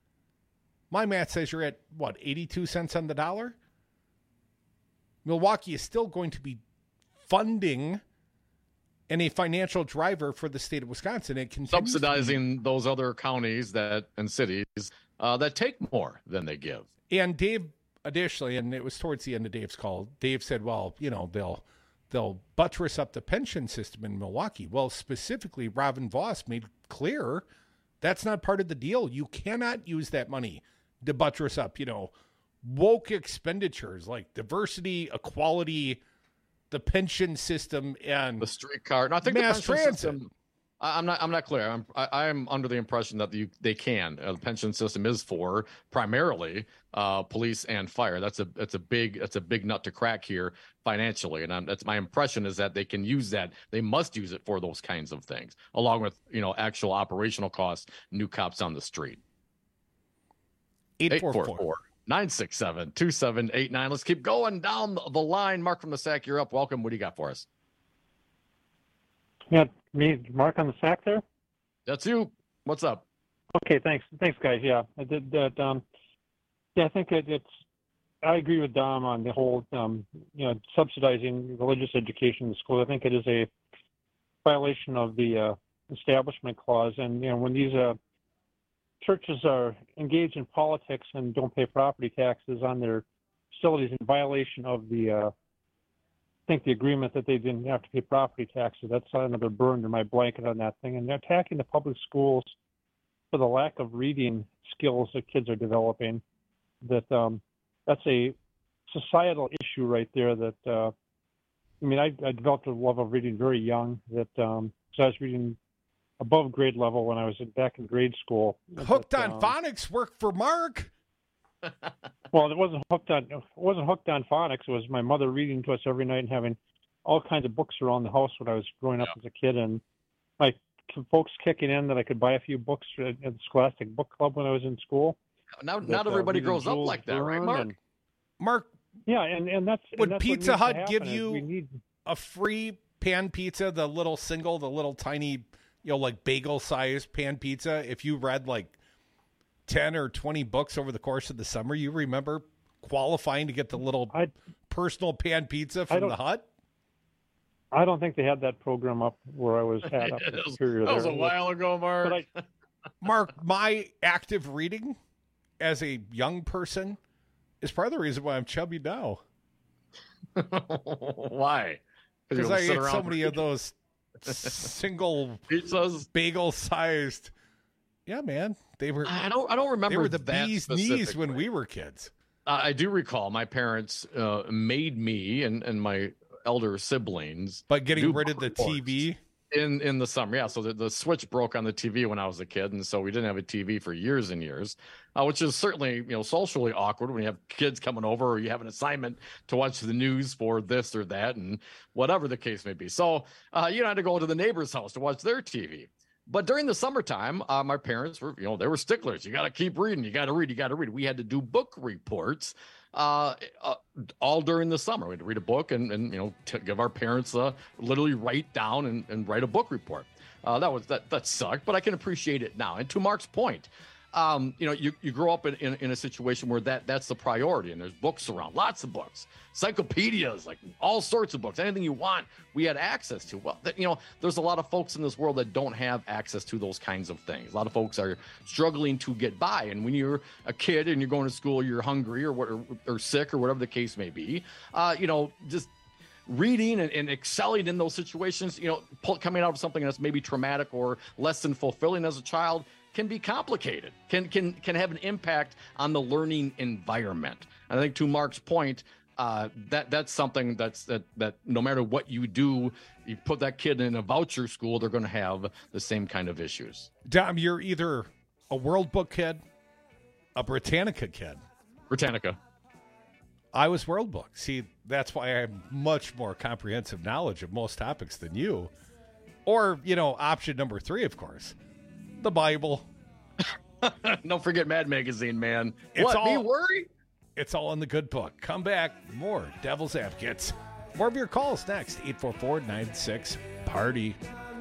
my math says you're at, what, eighty-two cents on the dollar? Milwaukee is still going to be funding and a financial driver for the state of Wisconsin. It continues Subsidizing those other counties that and cities uh, that take more than they give. And Dave, additionally, and it was towards the end of Dave's call, Dave said, well, you know, they'll they'll buttress up the pension system in Milwaukee. Well, specifically, Robin Voss made clear that's not part of the deal. You cannot use that money to buttress up, you know, woke expenditures like diversity, equality, the pension system, and the streetcar. No, I think mass the pension transit. system. I- I'm not. I'm not clear. I'm. I, I'm under the impression that you, they can. Uh, the pension system is for primarily uh, police and fire. That's a. That's a big. That's a big nut to crack here financially. And I'm, that's my impression is that they can use that. They must use it for those kinds of things, along with, you know, actual operational costs. New cops on the street. eight four four nine six seven, two seven eight nine. Let's keep going down the line. Mark from the Sack, you're up. Welcome. What do you got for us? Yeah, Me, Mark on the sack there? That's you. What's up? Okay, thanks. Thanks, guys. Yeah, I did that. Um, yeah, I think it, it's, I agree with Dom on the whole, um, you know, subsidizing religious education in the school. I think it is a violation of the uh, Establishment Clause. And, you know, when these uh, churches are engaged in politics and don't pay property taxes on their facilities in violation of the, uh, I think the agreement that they didn't have to pay property taxes, that's another burn to my blanket on that thing. And they're attacking the public schools for the lack of reading skills that kids are developing. That um, that's a societal issue right there. That uh, I mean, I, I developed a love of reading very young. That um, so I was reading above grade level when I was in, back in grade school. Hooked but, on um, Phonics worked for Mark. Well, it wasn't hooked on. It wasn't hooked on phonics. It was my mother reading to us every night and having all kinds of books around the house when I was growing up as a kid, and my folks kicking in that I could buy a few books at the Scholastic Book Club when I was in school. Now, That, not uh, everybody reading grows up Jules like that, right, Verne Mark? and- Mark, Yeah, and, and that's and would that's what Pizza needs to Hut give happen is you we need, a free pan pizza, the little single, the little tiny, you know, like bagel sized pan pizza, if you read like ten or twenty books over the course of the summer? You remember qualifying to get the little I, personal pan pizza I from don't- the Hut? I don't think they had that program up where I was at up in That was- Superior. that was there. a while ago, Mark. But I, Mark, my active reading as a young person is part of the reason why I'm chubby now. Why? Because you I sit ate around so for- many of those single pizzas, bagel sized. Yeah, man, they were. I don't. I don't remember They were the that bee's knees when specifically. we were kids. Uh, I do recall my parents uh, made me and, and my elder siblings By getting do rid of the book T V. reports in in the summer. Yeah, so the, the switch broke on the T V when I was a kid, and so we didn't have a T V for years and years, uh, which is certainly, you know, socially awkward when you have kids coming over or you have an assignment to watch the news for this or that and whatever the case may be. So uh, you know, I had to go to the neighbor's house to watch their T V. But during the summertime, uh, my parents were, you know, they were sticklers. You got to keep reading. You got to read. You got to read. We had to do book reports uh, uh, all during the summer. We had to read a book and, and you know, to give our parents uh, literally write down and, and write a book report. Uh, that was that that sucked, but I can appreciate it now. And to Mark's point, um, you know, you, you grow up in, in, in a situation where that that's the priority, and there's books around, lots of books, encyclopedias, like all sorts of books, anything you want, we had access to. Well, that, you know, there's a lot of folks in this world that don't have access to those kinds of things. A lot of folks are struggling to get by, and when you're a kid and you're going to school, you're hungry or what, or, or sick or whatever the case may be, uh, you know, just reading and, and excelling in those situations, you know, pull, coming out of something that's maybe traumatic or less than fulfilling as a child can be complicated, can can can have an impact on the learning environment. I think to Mark's point, uh, that that's something that's that that no matter what you do, you put that kid in a voucher school, they're going to have the same kind of issues. Dom, you're either a World Book kid, a Britannica kid. Britannica. I was World Book. See, that's why I have much more comprehensive knowledge of most topics than you. Or, you know, option number three, of course, the Bible. Don't forget Mad Magazine, man. It's what, all, me worry? It's all in the good book. Come back. More Devil's Advocates. More of your calls next. eight four four, nine six, party.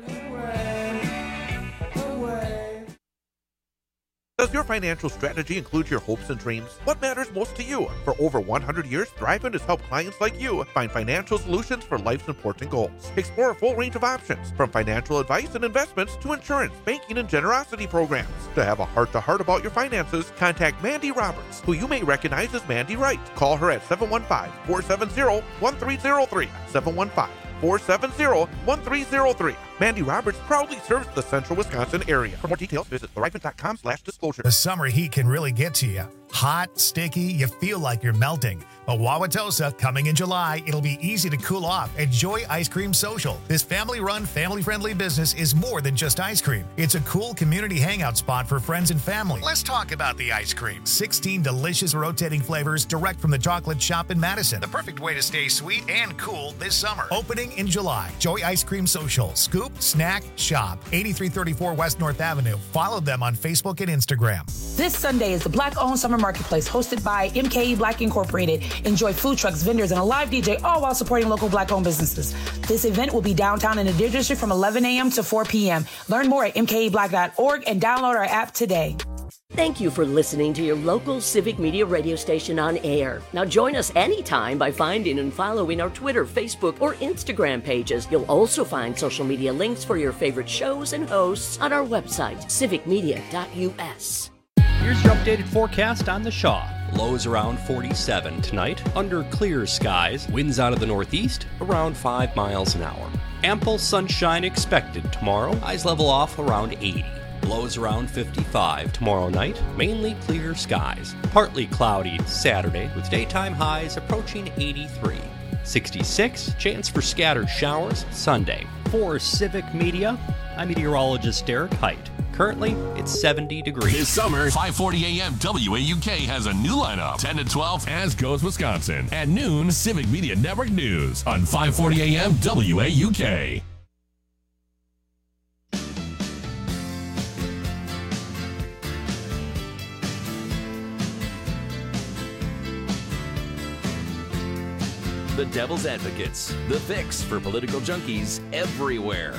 Does your financial strategy include your hopes and dreams? What matters most to you? For over one hundred years, Thrivent has helped clients like you find financial solutions for life's important goals. Explore a full range of options, from financial advice and investments to insurance, banking, and generosity programs. To have a heart-to-heart about your finances, contact Mandy Roberts, who you may recognize as Mandy Wright. Call her at seven one five, four seven zero, one three zero three, seven one five, four seven zero, one three zero three. Mandy Roberts proudly serves the central Wisconsin area. For more details, visit thrivent.com slash disclosure. The summer heat can really get to you. Hot, sticky, you feel like you're melting. But Wauwatosa, coming in July, it'll be easy to cool off at Joy Ice Cream Social. This family-run, family-friendly business is more than just ice cream. It's a cool community hangout spot for friends and family. Let's talk about the ice cream. sixteen delicious rotating flavors direct from the chocolate shop in Madison. The perfect way to stay sweet and cool this summer. Opening in July. Joy Ice Cream Social. Scoop, snack, shop. eighty-three thirty-four West North Avenue. Follow them on Facebook and Instagram. This Sunday is the Black-owned Summer Marketplace, hosted by M K E Black Incorporated. Enjoy food trucks, vendors, and a live D J, all while supporting local Black-owned businesses. This event will be downtown in the Deer District from eleven a.m. to four p.m. Learn more at m k e black dot org and download our app today. Thank you for listening to your local Civic Media radio station on air. Now join us anytime by finding and following our Twitter, Facebook, or Instagram pages. You'll also find social media links for your favorite shows and hosts on our website, civic media dot u s. Here's your updated forecast on the Shaw. Lows around forty-seven tonight, under clear skies, winds out of the northeast, around five miles an hour. Ample sunshine expected tomorrow, highs level off around eighty. Lows around fifty-five tomorrow night, mainly clear skies. Partly cloudy Saturday, with daytime highs approaching eighty-three. sixty-six, chance for scattered showers Sunday. For Civic Media, I'm meteorologist Derek Height. Currently, it's seventy degrees. This summer, five forty a.m. W A U K has a new lineup. ten to twelve, As Goes Wisconsin. At noon, Civic Media Network News on five forty a.m. W A U K. The Devil's Advocates, the fix for political junkies everywhere.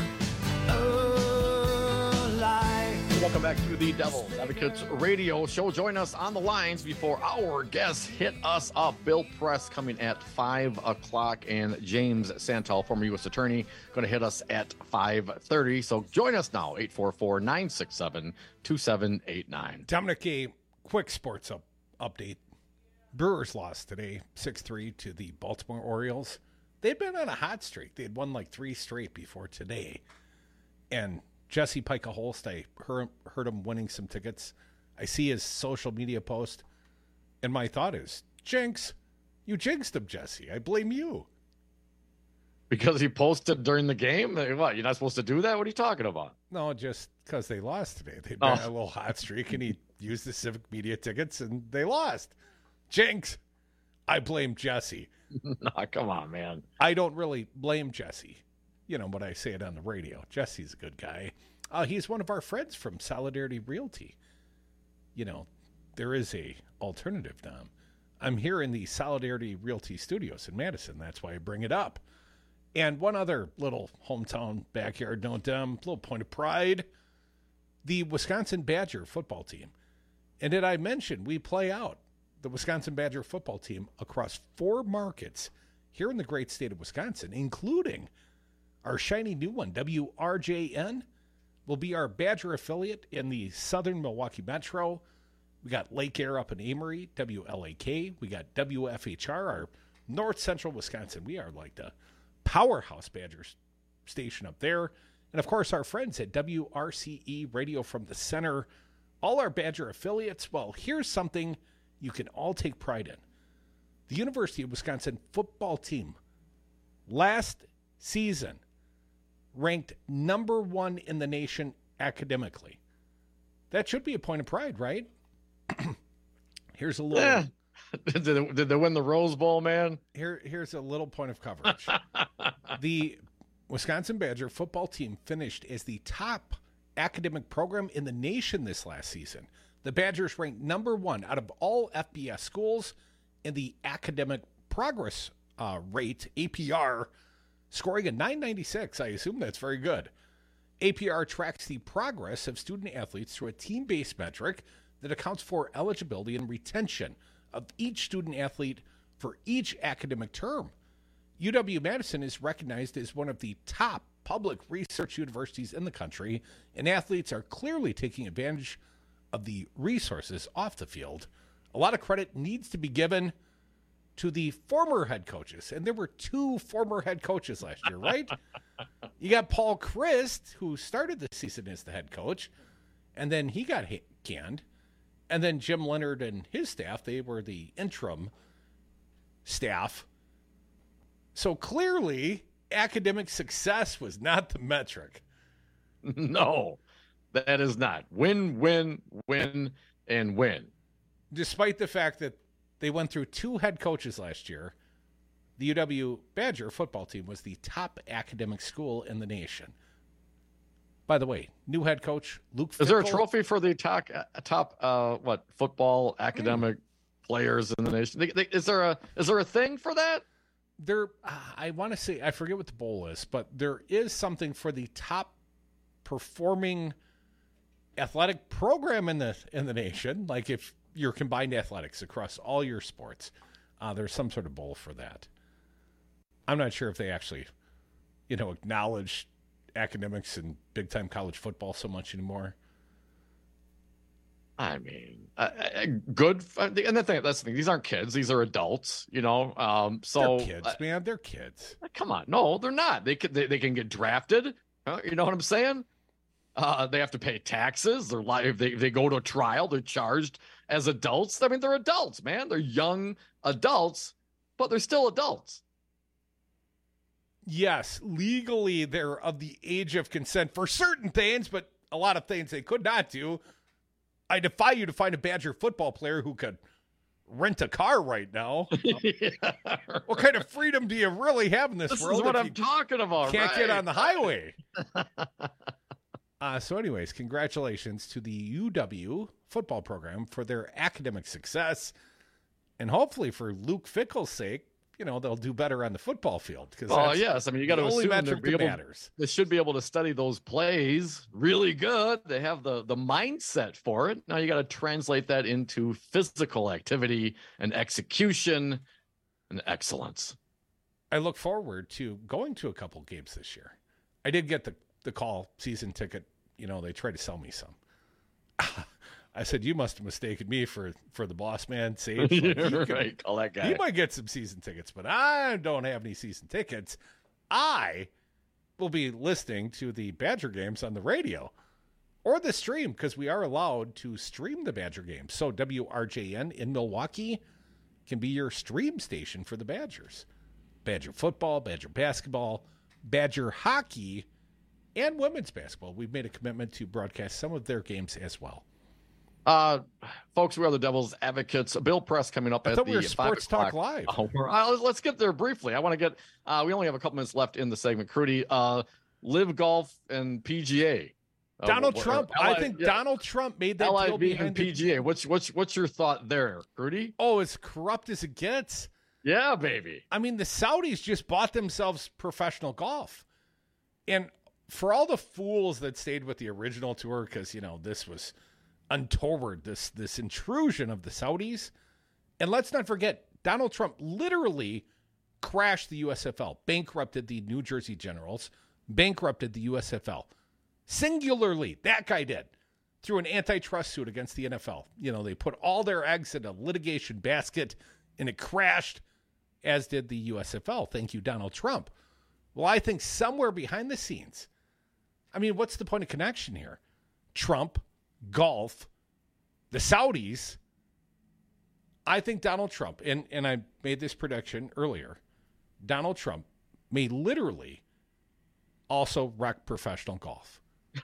Welcome back to the Devil's Advocates radio show. Join us on the lines before our guests hit us up. Bill Press coming at five o'clock, and James Santel, former U S attorney, going to hit us at five thirty. So join us now, eight four four, nine six seven, two seven eight nine. Dominic, a quick sports up, update. Brewers lost today, six three to the Baltimore Orioles. They'd been on a hot streak. They had won like three straight before today. And Jesse Pica-Holst, I heard, heard him winning some tickets. I see his social media post, and my thought is, jinx, you jinxed him, Jesse. I blame you. Because he posted during the game? What, you're not supposed to do that? What are you talking about? No, just because they lost today. They'd been Oh. on a little hot streak, and he used the Civic Media tickets, and they lost. Jinx. I blame Jesse. Nah, come on, man. I don't really blame Jesse. You know, but I say it on the radio. Jesse's a good guy. Uh, he's one of our friends from Solidarity Realty. You know, there is a alternative, Dom. I'm here in the Solidarity Realty studios in Madison. That's why I bring it up. And one other little hometown backyard note, Dom, little point of pride. The Wisconsin Badger football team. And did I mention we play out the Wisconsin Badger football team across four markets here in the great state of Wisconsin, including our shiny new one, W R J N, will be our Badger affiliate in the southern Milwaukee Metro. We got Lake Air up in Amory, W L A K. We got W F H R, our north central Wisconsin. We are like the powerhouse Badgers station up there. And, of course, our friends at W R C E Radio from the center, all our Badger affiliates. Well, here's something you can all take pride in. The University of Wisconsin football team last season ranked number one in the nation academically. That should be a point of pride, right? Here's a little... Eh. Did, they, did they win the Rose Bowl, man? Here, here's a little point of coverage. The Wisconsin Badger football team finished as the top academic program in the nation this last season. The Badgers ranked number one out of all F B S schools in the academic progress uh, rate, A P R, scoring a nine ninety-six. I assume that's very good. A P R tracks the progress of student athletes through a team-based metric that accounts for eligibility and retention of each student athlete for each academic term. U W-Madison is recognized as one of the top public research universities in the country, and athletes are clearly taking advantage of the resources off the field. A lot of credit needs to be given to the former head coaches, and there were two former head coaches last year, right? You got Paul Christ, who started the season as the head coach, and then he got canned. And then Jim Leonard and his staff, they were the interim staff. So clearly, academic success was not the metric. No, that is not. Win, win, win, and win. Despite the fact that they went through two head coaches last year, the U W Badger football team was the top academic school in the nation. By the way, new head coach, Luke Fickell. Is there a trophy for the top, top uh, what, football academic mm. players in the nation? They, they, is there a is there a thing for that? There, I want to say, I forget what the bowl is, but there is something for the top performing athletic program in the in the nation. Like if you're combined athletics across all your sports, uh, there's some sort of bowl for that. I'm not sure if they actually, you know, acknowledge academics and big time college football so much anymore. I mean, uh, good. And the thing, that's the thing. These aren't kids. These are adults, you know? Um, so they're kids, uh, man. They're kids. Come on. No, they're not. They can, they, they can get drafted. Uh, you know what I'm saying? Uh, they have to pay taxes. They're live. They, they go to a trial. They're charged as adults. I mean, they're adults, man. They're young adults, but they're still adults. Yes, legally they're of the age of consent for certain things, but a lot of things they could not do. I defy you to find a Badger football player who could rent a car right now. yeah, right. What kind of freedom do you really have in this, this world? This is what I'm talking about. Can't right? get on the highway. uh, so anyways, congratulations to the U W football program for their academic success. And hopefully for Luke Fickell's sake, you know, they'll do better on the football field. Oh, yes. I mean, you got to assume metric that able, matters. They should be able to study those plays really good. They have the, the mindset for it. Now you got to translate that into physical activity and execution and excellence. I look forward to going to a couple games this year. I did get the, the call season ticket. You know, they tried to sell me some. I said, you must have mistaken me for, for the boss man, Sage. Like, yeah, could, right. Call that guy. He might get some season tickets, but I don't have any season tickets. I will be listening to the Badger games on the radio or the stream because we are allowed to stream the Badger games. So W R J N in Milwaukee can be your stream station for the Badgers. Badger football, Badger basketball, Badger hockey, and women's basketball. We've made a commitment to broadcast some of their games as well. Uh, folks, we are the Devil's Advocates. Bill Press coming up I at thought the we were Sports Talk Live. Hour. Uh, let's get there briefly. I want to get. Uh, we only have a couple minutes left in the segment. Crudy, uh, Live Golf and P G A. Uh, Donald or, Trump. or L I, I think yeah. Donald Trump made that L I V deal behind and P G A. the... What's what's what's your thought there, Crudy? Oh, as corrupt as it gets. Yeah, baby. I mean, the Saudis just bought themselves professional golf, and for all the fools that stayed with the original tour, because you know this was untoward, this this intrusion of the Saudis. And let's not forget, Donald Trump literally crashed the U S F L, bankrupted the New Jersey Generals, bankrupted the U S F L. Singularly, that guy did, through an antitrust suit against the N F L. You know, they put all their eggs in a litigation basket, and it crashed, as did the U S F L. Thank you, Donald Trump. Well, I think somewhere behind the scenes, I mean, what's the point of connection here? Trump, golf, the Saudis. I think Donald Trump, and, and I made this prediction earlier, Donald Trump may literally also wreck professional golf.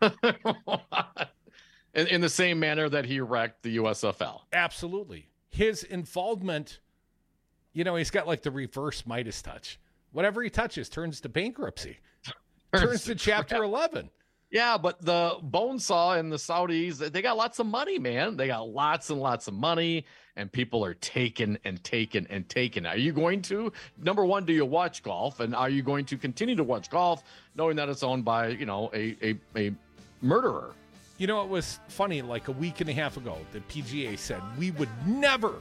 in, in the same manner that he wrecked the U S F L. Absolutely. His involvement, you know, he's got like the reverse Midas touch. Whatever he touches turns to bankruptcy, turns to Chapter eleven. Yeah, but the Bonesaw and the Saudis, they got lots of money, man. They got lots and lots of money, and people are taking and taking and taking. Are you going to, number one, do you watch golf? And are you going to continue to watch golf knowing that it's owned by, you know, a, a, a murderer? You know, it was funny, like a week and a half ago, the P G A said we would never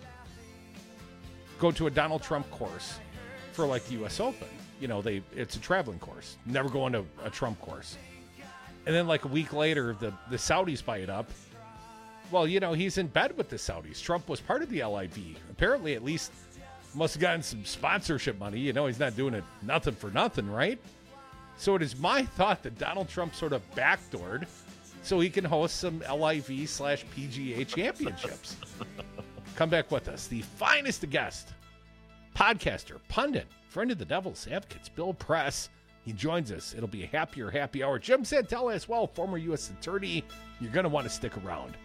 go to a Donald Trump course for like the U S Open. You know, they it's a traveling course. Never going to a Trump course. And then like a week later, the, the Saudis buy it up. Well, you know, he's in bed with the Saudis. Trump was part of the L I V. Apparently, at least, must have gotten some sponsorship money. You know, he's not doing it nothing for nothing, right? So it is my thought that Donald Trump sort of backdoored so he can host some L I V slash P G A championships. Come back with us. The finest guest, podcaster, pundit, friend of the Devil's Advocates, Bill Press. He joins us. It'll be a happier happy hour. Jim Santel as well, former U S attorney. You're going to want to stick around.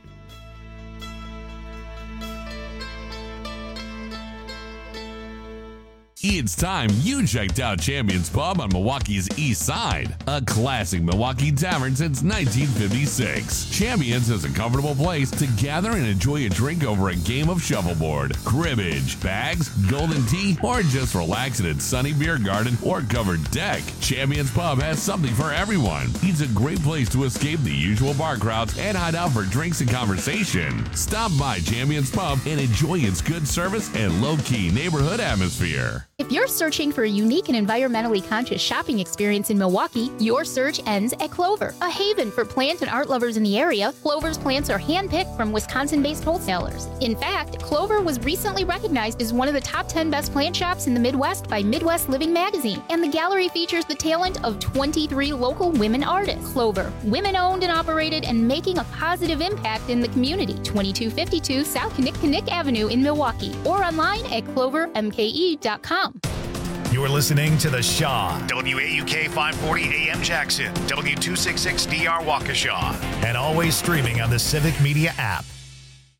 It's time you checked out Champions Pub on Milwaukee's East Side, a classic Milwaukee tavern since nineteen fifty-six. Champions is a comfortable place to gather and enjoy a drink over a game of shuffleboard, cribbage, bags, golden tea, or just relax in its sunny beer garden or covered deck. Champions Pub has something for everyone. It's a great place to escape the usual bar crowds and hide out for drinks and conversation. Stop by Champions Pub and enjoy its good service and low-key neighborhood atmosphere. If you're searching for a unique and environmentally conscious shopping experience in Milwaukee, your search ends at Clover, a haven for plant and art lovers in the area. Clover's plants are handpicked from Wisconsin-based wholesalers. In fact, Clover was recently recognized as one of the top ten best plant shops in the Midwest by Midwest Living magazine, and the gallery features the talent of twenty-three local women artists. Clover, women-owned and operated, and making a positive impact in the community. twenty-two fifty-two South Kinnick Avenue in Milwaukee, or online at clover m k e dot com. You're listening to The Shaw, W A U K five forty A M Jackson, W two sixty-six D R Waukesha, and always streaming on the Civic Media app.